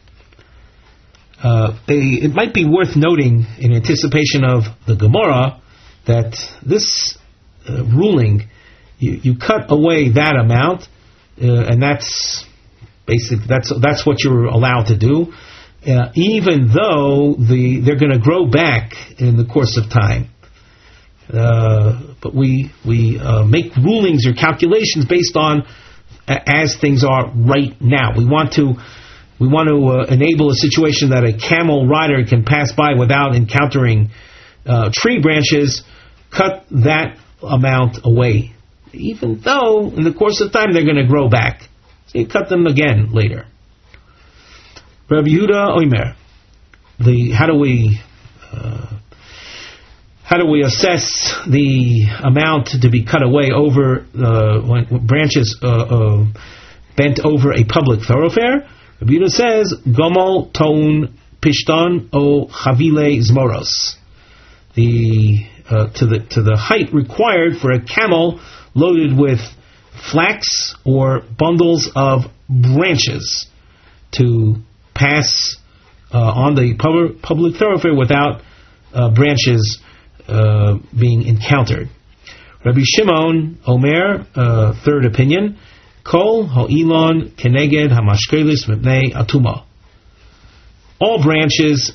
It might be worth noting, in anticipation of the Gemara, that this ruling, you cut away that amount, and that's basic. That's what you're allowed to do, even though they're going to grow back in the course of time. But we make rulings or calculations based on as things are right now. We want to enable a situation that a camel rider can pass by without encountering tree branches. Cut that amount away, even though in the course of time they're going to grow back. So you cut them again later. Rabbi Yehuda Omer, how do we assess the amount to be cut away over when branches bent over a public thoroughfare? Rabbi Yehuda says, Gomol Toun Pishton O Chavile Zmoros. To the height required for a camel loaded with flax or bundles of branches to pass on the public thoroughfare without branches being encountered. Rabbi Shimon Omer, third opinion, Kol ha'ilon keneged hamashkelis mipnei atuma. All branches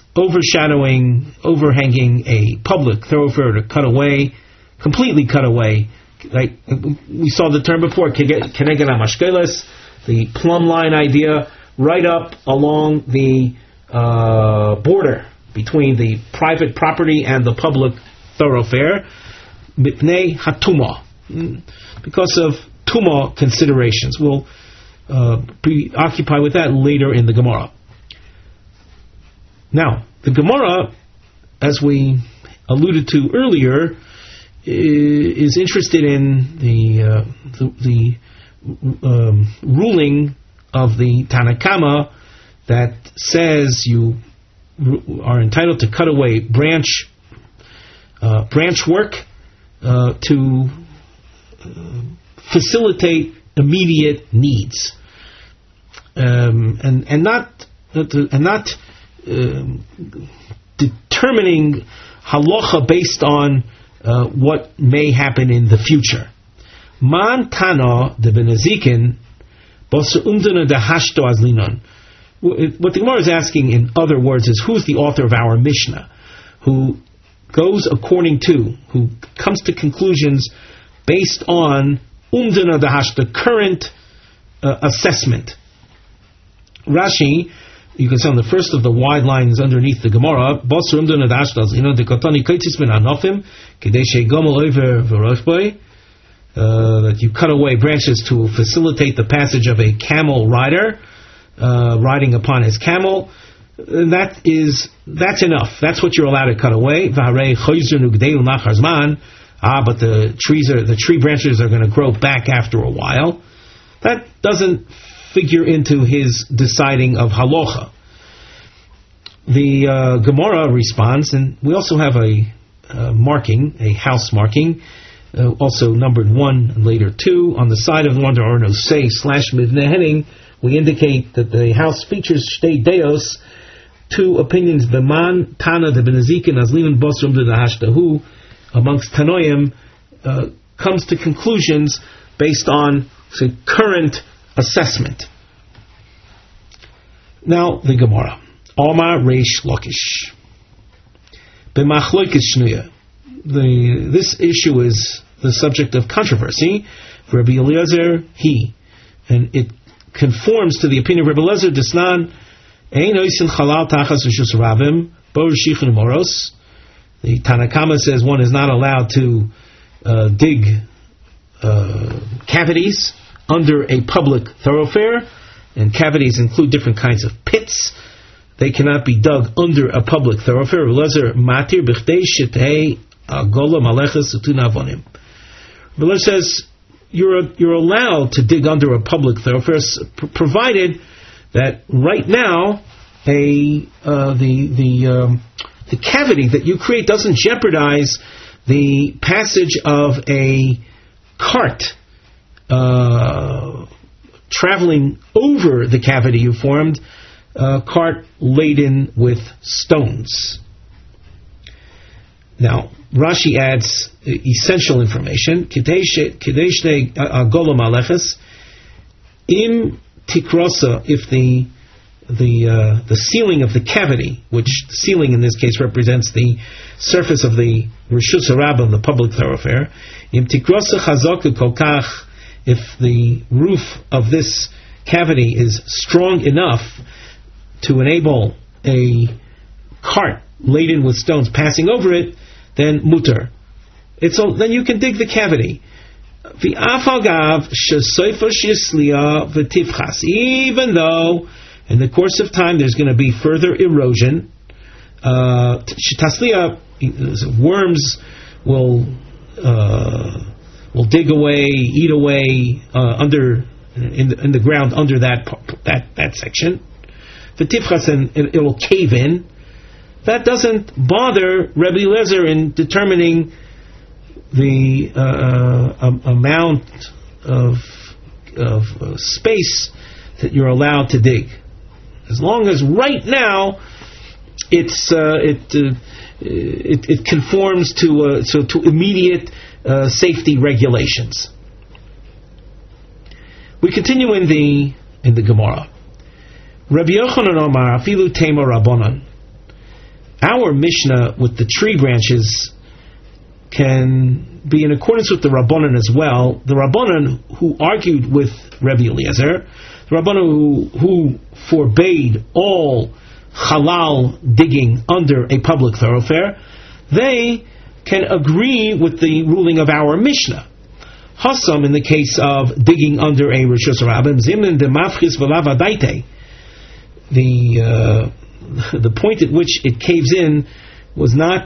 overhanging a public thoroughfare to completely cut away, Right? We saw the term before, keneged hamashkeles, the plumb line idea, right up along the border between the private property and the public thoroughfare, mipnei hatuma, because of tuma considerations. We'll be occupied with that later in the Gemara. Now, the Gemara, as we alluded to earlier, is interested in the ruling of the Tanna Kama that says you are entitled to cut away branch work to facilitate immediate needs, and not determining halacha based on what may happen in the future. Man tana de benazikin basar umdana de hashto azlinon. What the Gemara is asking, in other words, is who's the author of our Mishnah, who comes to conclusions based on umdana de hash, the current assessment. Rashi, you can see on the first of the wide lines underneath the Gemara, basar umdana de hash azlinon de katani kaitis ben anofim kedei sheigomel over v'roshboi, that you cut away branches to facilitate the passage of a camel rider riding upon his camel. That's enough. That's what you're allowed to cut away. But the tree branches are going to grow back after a while. That doesn't figure into his deciding of halacha. The Gemara responds, and we also have a marking, a house marking, also numbered 1 and later 2 on the side of the one there are no say /mivneh heading. We indicate that the house features shtei deos, 2 opinions. The man tana de benazikin azlimin bosrum de hashtahu amongst tanoim comes to conclusions based on current assessment. Now the Gemara, Omar Reish Lakish b'machloikis shnuya. This issue is the subject of controversy. For Rabbi Eliezer, and it conforms to the opinion of Rabbi Eliezer Desnan, Ein oisin chalal tachas rishus rabim bo rishichin moros. The Tanna Kama says one is not allowed to dig cavities under a public thoroughfare, and cavities include different kinds of pits. They cannot be dug under a public thoroughfare. Rabbi Eliezer matir b'chdei shetei agola maleches utuna avonim. Rabbi Eliezer says you're allowed to dig under a public thoroughfare, provided that right now the cavity that you create doesn't jeopardize the passage of a cart traveling over the cavity you formed, cart laden with stones. Now, Rashi adds essential information. Kidei agolo maleches im tikrosa, if the ceiling of the cavity, which the ceiling in this case represents the surface of the rishus harabah, the public thoroughfare, im tikrosa chazaka kolkach, if the roof of this cavity is strong enough to enable a cart laden with stones passing over it, then mutar. Then you can dig the cavity. Even though in the course of time there's going to be further erosion, worms will dig away, eat away under in the ground under that section. V'tifchas, and it will cave in. That doesn't bother Rabbi Eliezer in determining the amount of space that you're allowed to dig, as long as right now it conforms to immediate safety regulations. We continue in the Gemara. Rabbi Yochanan Omar afilu tema rabbanan. Our Mishnah with the tree branches can be in accordance with the Rabbanan as well. The Rabbanan who argued with Rabbi Eliezer, the Rabbanan who forbade all halal digging under a public thoroughfare, they can agree with the ruling of our Mishnah. Hassam, in the case of digging under a Rishus Rabbim, Zimin de Mafchis V'lav Adaite, the point at which it caves in was not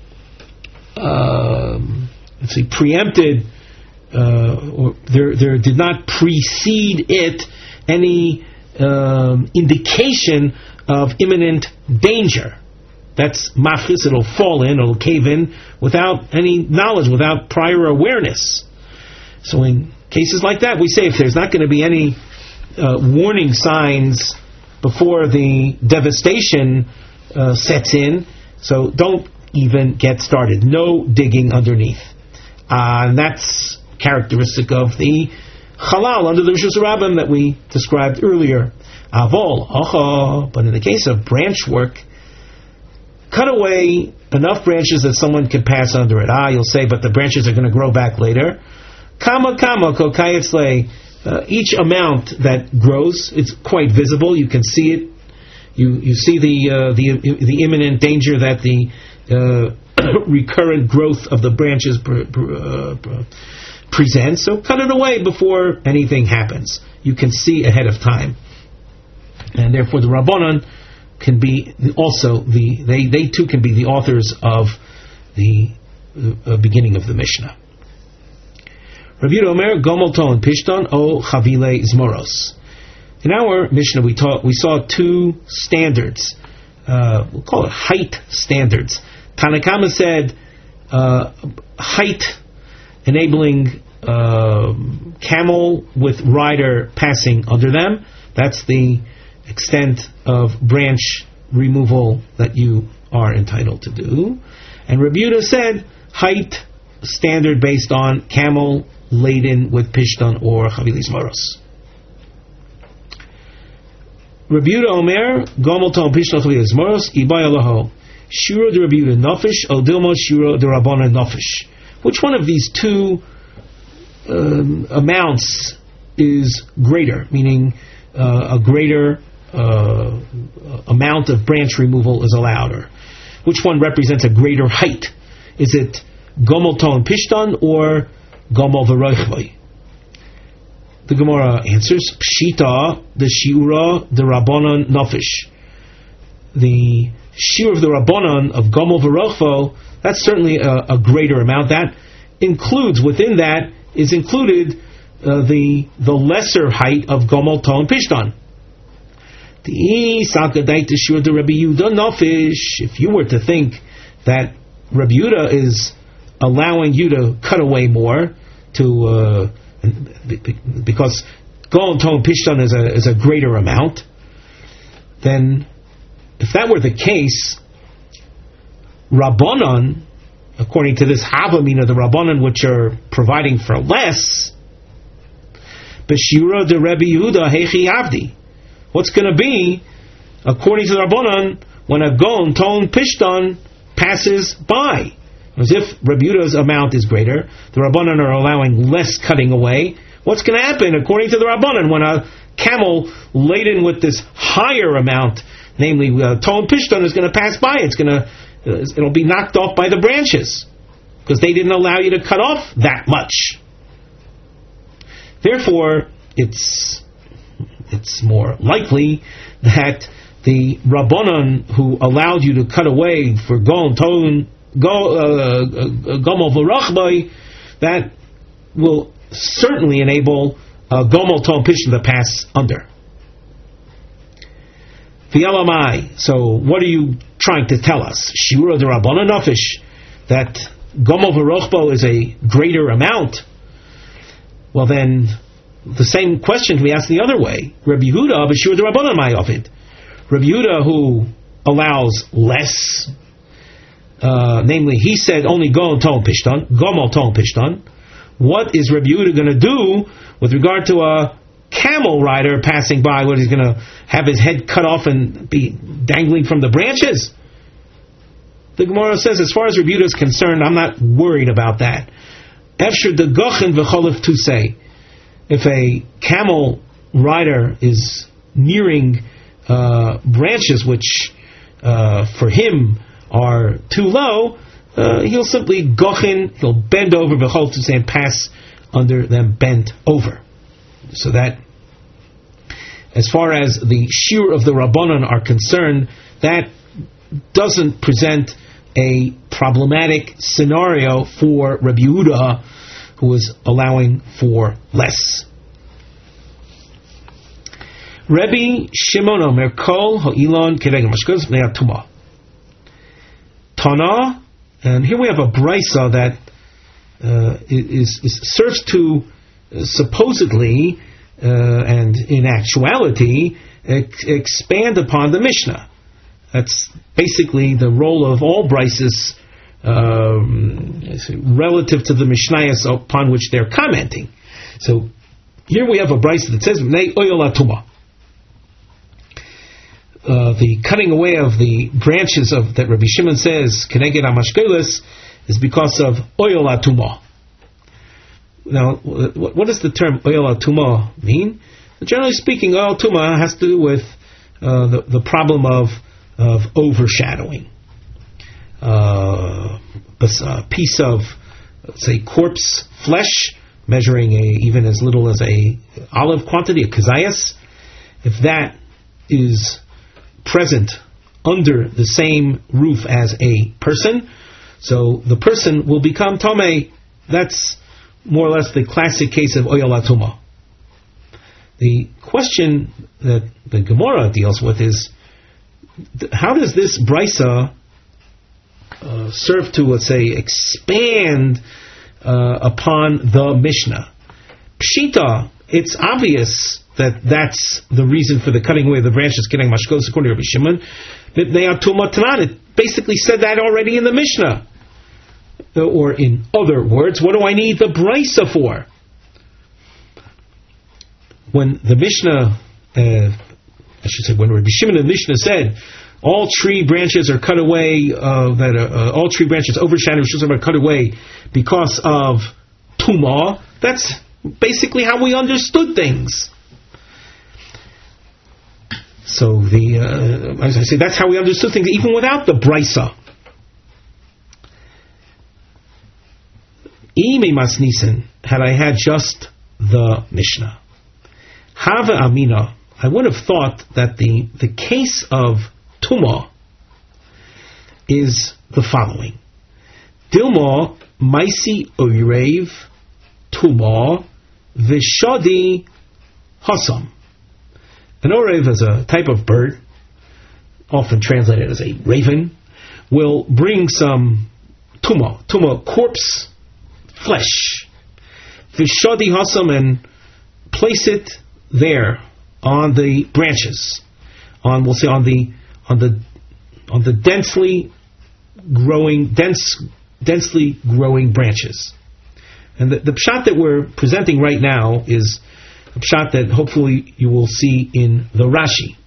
preempted, or there did not precede it any indication of imminent danger. That's mafchis, it'll fall in, it'll cave in without any knowledge, without prior awareness. So in cases like that, we say if there's not going to be any warning signs before the devastation sets in, so don't even get started. No digging underneath. And that's characteristic of the halal under the Rishus Rabbim that we described earlier. Avol, but in the case of branch work, cut away enough branches that someone can pass under it. You'll say, but the branches are going to grow back later. Kama kokayetzle. Each amount that grows, it's quite visible. You can see it. You see the imminent danger that the recurrent growth of the branches presents. So cut it away before anything happens. You can see ahead of time, and therefore the Rabbanan can be also they too can be the authors of the beginning of the Mishnah. Rabbi Yehuda Omer, Gomel Ton Pishton O Chavile Zmoros. In our Mishnah, we saw two standards. We'll call it height standards. Tanakama said height enabling camel with rider passing under them. That's the extent of branch removal that you are entitled to do. And Rabbi Yehuda said height standard based on camel laden with pishton or chavilis moros. Rabbi Yehuda Omer, Gomel Tom Pishton chavilis moros, Ibay Allaho, Shuro de Rabbi Yehuda Nofish, O Dilmo Shuro de Rabbana Nofish. Which one of these two amounts is greater? Meaning a greater amount of branch removal is allowed, or which one represents a greater height? Is it Gomel Tom Pishton or Gomel V'roichvoi? The Gemara answers, Pshita, the Shiura, the Rabbanon Nofish. The Shiur of the Rabbanon of Gomel V'roichvo, that's certainly a greater amount. That includes, within that, is included the lesser height of Gomel Ton Pishton. The Sakadait the Shiur the Rabbi Yehuda Nofish, if you were to think that Rabbi Yehuda is allowing you to cut away more because Gomel Ton Pishton is a greater amount, then if that were the case, Rabbanon, according to this Havamina, the Rabbanon which are providing for less, Beshira de Rabbi Yehuda Hechi Avdi. What's going to be, according to the Rabbanon, when a Gon Ton Pishton passes by? As if Rabbi Yehuda's amount is greater, the Rabbanon are allowing less cutting away. What's going to happen, according to the Rabbanon, when a camel laden with this higher amount, namely Ton Pishton, is going to pass by? It'll be knocked off by the branches because they didn't allow you to cut off that much. Therefore, it's more likely that the Rabbanon who allowed you to cut away for Gomel V'rochvoi, that will certainly enable Gomel Ton Pishton to pass under. V'yalamai. So what are you trying to tell us? Shiura de Rabbanon Nofish, that Gomel V'rochvoi is a greater amount. Well then, the same question can be asked the other way. Rabbi Yehuda, B'shur de Rabbanon Ma'ovid. Rabbi Yehuda, who allows less, namely, he said only Gomel Ton Pishton. What is Rabbi Yehuda going to do with regard to a camel rider passing by? What, he's going to have his head cut off and be dangling from the branches? the Gemara says, as far as Rabbi Yehuda is concerned, I'm not worried about that. Efshir de gochin v'cholif to say, if a camel rider is nearing branches which for him are too low, he'll simply gochin, he'll bend over v'chol to say and pass under them bent over. So that, as far as the shiur of the Rabbanon are concerned, that doesn't present a problematic scenario for Rabbi Yehuda, who is allowing for less. Rabbi Shimon Omer Kol Ha'ilon Kedegem Mashkos Bnei Atuma Tana, and here we have a brisa that serves to supposedly and in actuality expand upon the Mishnah. That's basically the role of all brises relative to the Mishnayos upon which they're commenting. So here we have a brisa that says Bnei Oyel Atuma. The cutting away of the branches of that Rabbi Shimon says Keneged HaMashkeles is because of Oyel Atuma. Now, what does the term Oyel Atuma mean? Generally speaking, Oyel Atuma has to do with the problem of overshadowing. A piece of, say, corpse flesh measuring even as little as a olive quantity, a kazayas, if that is present under the same roof as a person, so the person will become tomei. That's more or less the classic case of oyel atuma. The question that the Gemara deals with is, how does this brisa serve to, let's say, expand upon the Mishnah? Pshita, it's obvious that that's the reason for the cutting away of the branches, Keneged Mashkos, according to Rabbi Shimon. It basically said that already in the Mishnah. Or in other words, what do I need the brisa for? When the Mishnah, when Rabbi Shimon in the Mishnah said, all tree branches are cut away, all tree branches overshadowing are cut away because of tumah, that's basically how we understood things. So as I say, that's how we understood things, even without the brisa. Ime masnisen, had I had just the Mishnah. Hava amina, I would have thought that the case of tumah is the following. Dilma maisi oirev tumah v'shadi hasam. An orev is a type of bird, often translated as a raven, will bring some tumah, corpse flesh, v'shadi hasam, and place it there on the branches, on the densely growing branches. And the pshat that we're presenting right now is a pshat that hopefully you will see in the Rashi.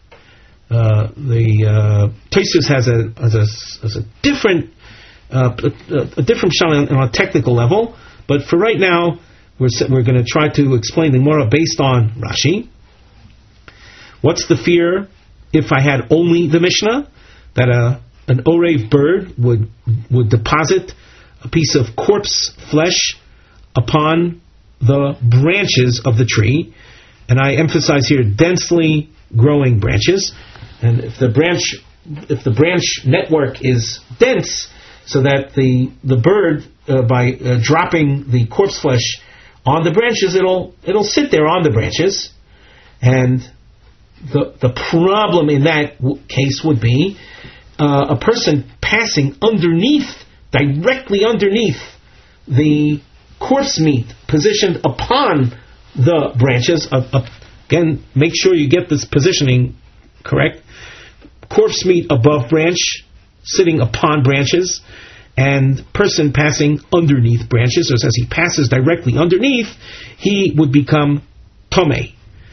The Tosfos has a different pshat on a technical level, but for right now we're going to try to explain the Gemara based on Rashi. What's the fear if I had only the Mishnah, that an orev bird would deposit a piece of corpse flesh upon the branches of the tree, and I emphasize here densely growing branches. And if the branch network is dense, so that the bird by dropping the corpse flesh on the branches, it'll sit there on the branches, and the problem in that case would be a person passing directly underneath the corpse meat positioned upon the branches. Again, make sure you get this positioning correct. Corpse meat above branch, sitting upon branches, and person passing underneath branches. So as he passes directly underneath, he would become tomei.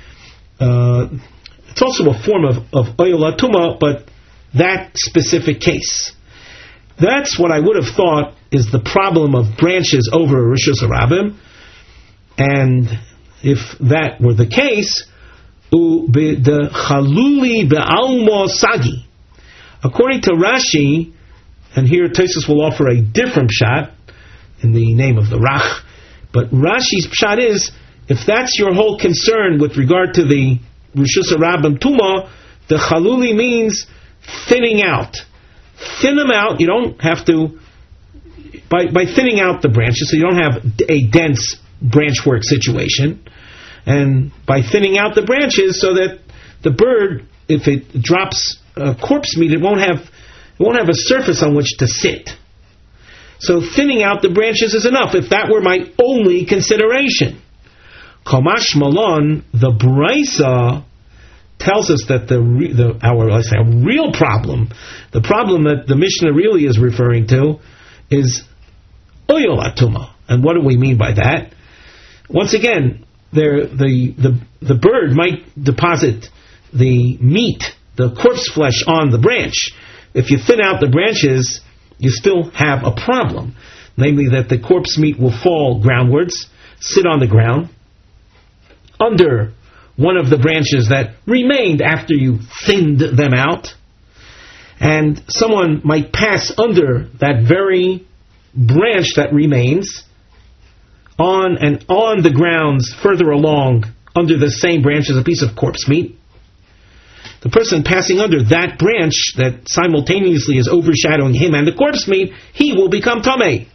It's also a form of oyel atuma, but that specific case. That's what I would have thought is the problem of branches over Rishus Harabim. And if that were the case, the Chaluli be'almo sagi. According to Rashi, and here Tosfos will offer a different pshat in the name of the Rach, but Rashi's pshat is, if that's your whole concern with regard to the Rishus Harabim Tumah, the Chaluli means thinning out. Thin them out. You don't have to, by thinning out the branches, so you don't have a dense branchwork situation, and by thinning out the branches so that the bird, if it drops corpse meat, it won't have a surface on which to sit. So thinning out the branches is enough. If that were my only consideration, Kamash Malon, the Brisa tells us that our real problem, the problem that the Mishnah really is referring to, is Oyol Atuma. And what do we mean by that? Once again, the bird might deposit the meat, the corpse flesh, on the branch. If you thin out the branches, you still have a problem. Namely, that the corpse meat will fall groundwards, sit on the ground, under one of the branches that remained after you thinned them out, and someone might pass under that very branch that remains on the grounds further along under the same branch as a piece of corpse meat. The person passing under that branch that simultaneously is overshadowing him and the corpse meat, he will become tamei.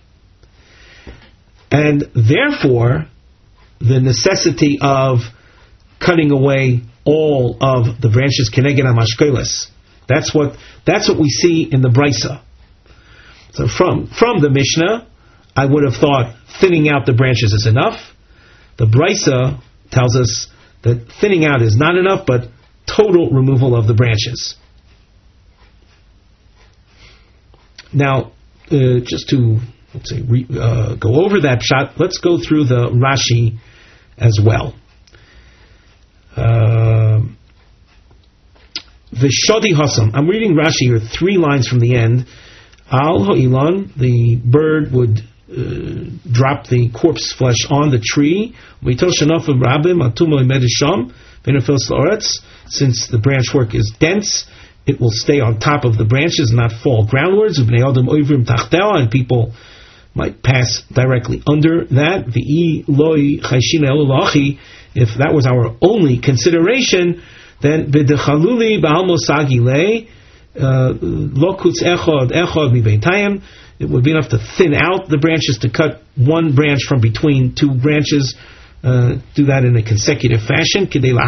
And therefore, the necessity of cutting away all of the branches keneged hamashkeles. That's what we see in the Brisa. So from the Mishnah, I would have thought thinning out the branches is enough. The Brisa tells us that thinning out is not enough, but total removal of the branches. Now, just to go over that shot, let's go through the Rashi as well. V'shodi hasam. I'm reading Rashi here, 3 lines from the end. Al ha'ilan, the bird would drop the corpse flesh on the tree. Since the branchwork is dense, it will stay on top of the branches and not fall groundwards. And people might pass directly under that. If that was our only consideration, then it would be enough to thin out the branches, to cut one branch from between 2 branches, do that in a consecutive fashion,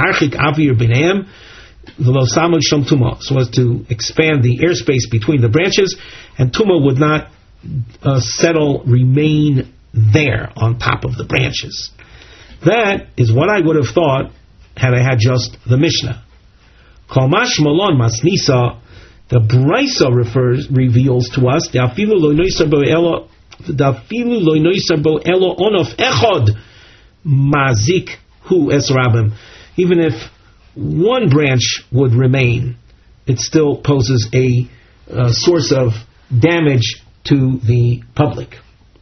so as to expand the airspace between the branches, and Tuma would not remain there on top of the branches. That is what I would have thought had I had just the Mishnah. Kalmash Malon Masnisa, the Brisa reveals to us the afilu lo noisar bo elo onof echod mazik hu es rabim. Even if one branch would remain, it still poses a source of damage to the public.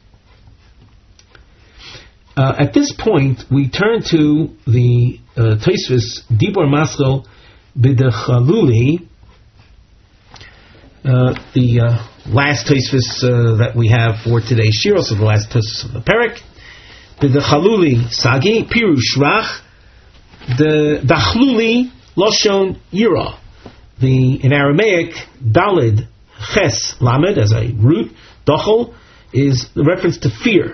At this point, we turn to the Tosfos Dibur Maschil B'Dechaluli, the last Tosfos that we have for today's shir, also the last Tosfos of the Perek. B'Dechaluli Sagi Pirush Rach, the Dachluli Loshon Yira. In Aramaic, Dalid Ches Lamed as a root, Dachel is the reference to fear.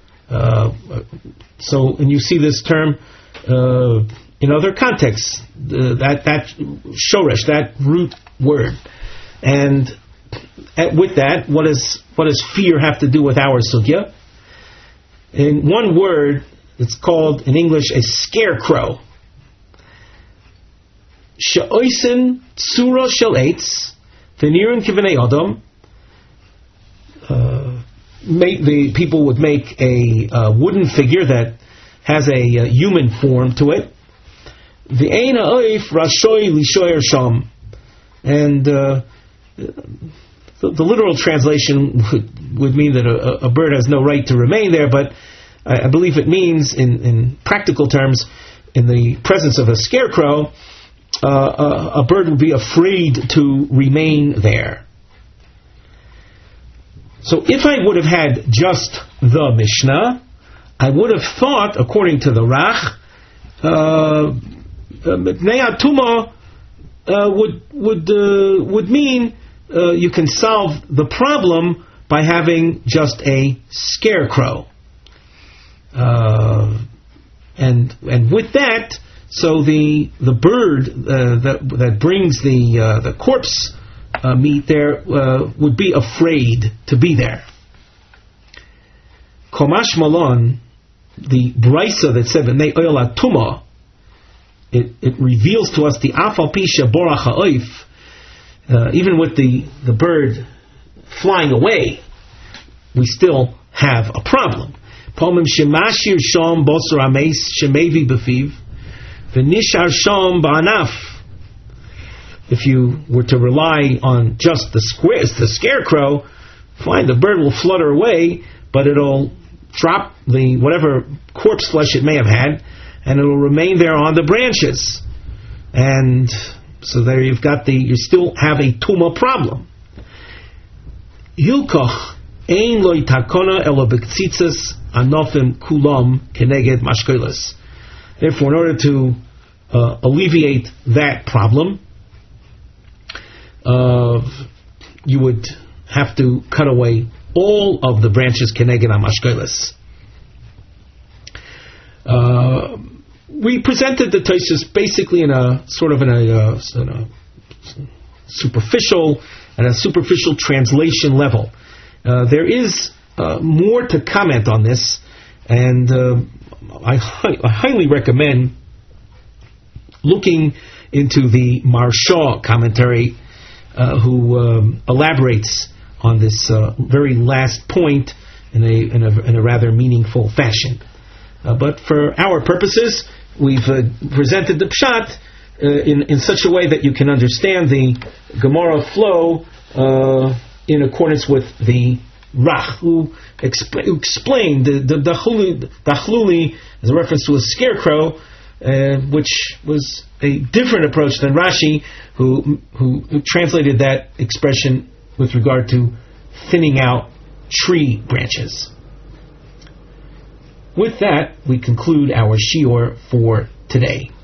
And you see this term in other contexts, that shoresh, that root word. And with that, what does fear have to do with our sugya? In one word, it's called in English a scarecrow. She'oisen tsura shel eitz v'nirin kivenei adam. The people would make a wooden figure that has a human form to it. V'ein ha'oif rashoy lishoyer sham, and the literal translation would mean that a bird has no right to remain there, but I believe it means, in practical terms, in the presence of a scarecrow, a bird would be afraid to remain there. So if I would have had just the Mishnah, I would have thought, according to the Rach, Mipnei Atuma would mean you can solve the problem by having just a scarecrow. And with that, so the bird that brings the corpse meat there would be afraid to be there. Komash Malon, the brisa that said B'nei Oil Atuma, it reveals to us the Afal Pisha Borach Ha'oif, even with the bird flying away, we still have a problem. Pomim Shemashir Shom Bosor Ames Shemevi Befiv V'Nishar Shom Ba'anaf. If you were to rely on just the scarecrow, fine, the bird will flutter away, but it'll drop the whatever corpse flesh it may have had, and it'll remain there on the branches. And so there you still have a tuma problem. Hilkoch ein lo takona elo b'tzitzas anofim kulam keneged mashkelas. Therefore, in order to alleviate that problem, you would have to cut away all of the branches keneged mashkelas. We presented the Tosfos basically in a superficial translation level. There is more to comment on this, and I highly recommend looking into the Maharsha commentary, who elaborates on this very last point in a rather meaningful fashion. But for our purposes, we've presented the pshat in such a way that you can understand the Gemara flow in accordance with the Rach, who explained the Dachluli as a reference to a scarecrow, which was a different approach than Rashi, who translated that expression with regard to thinning out tree branches. With that, we conclude our shiur for today.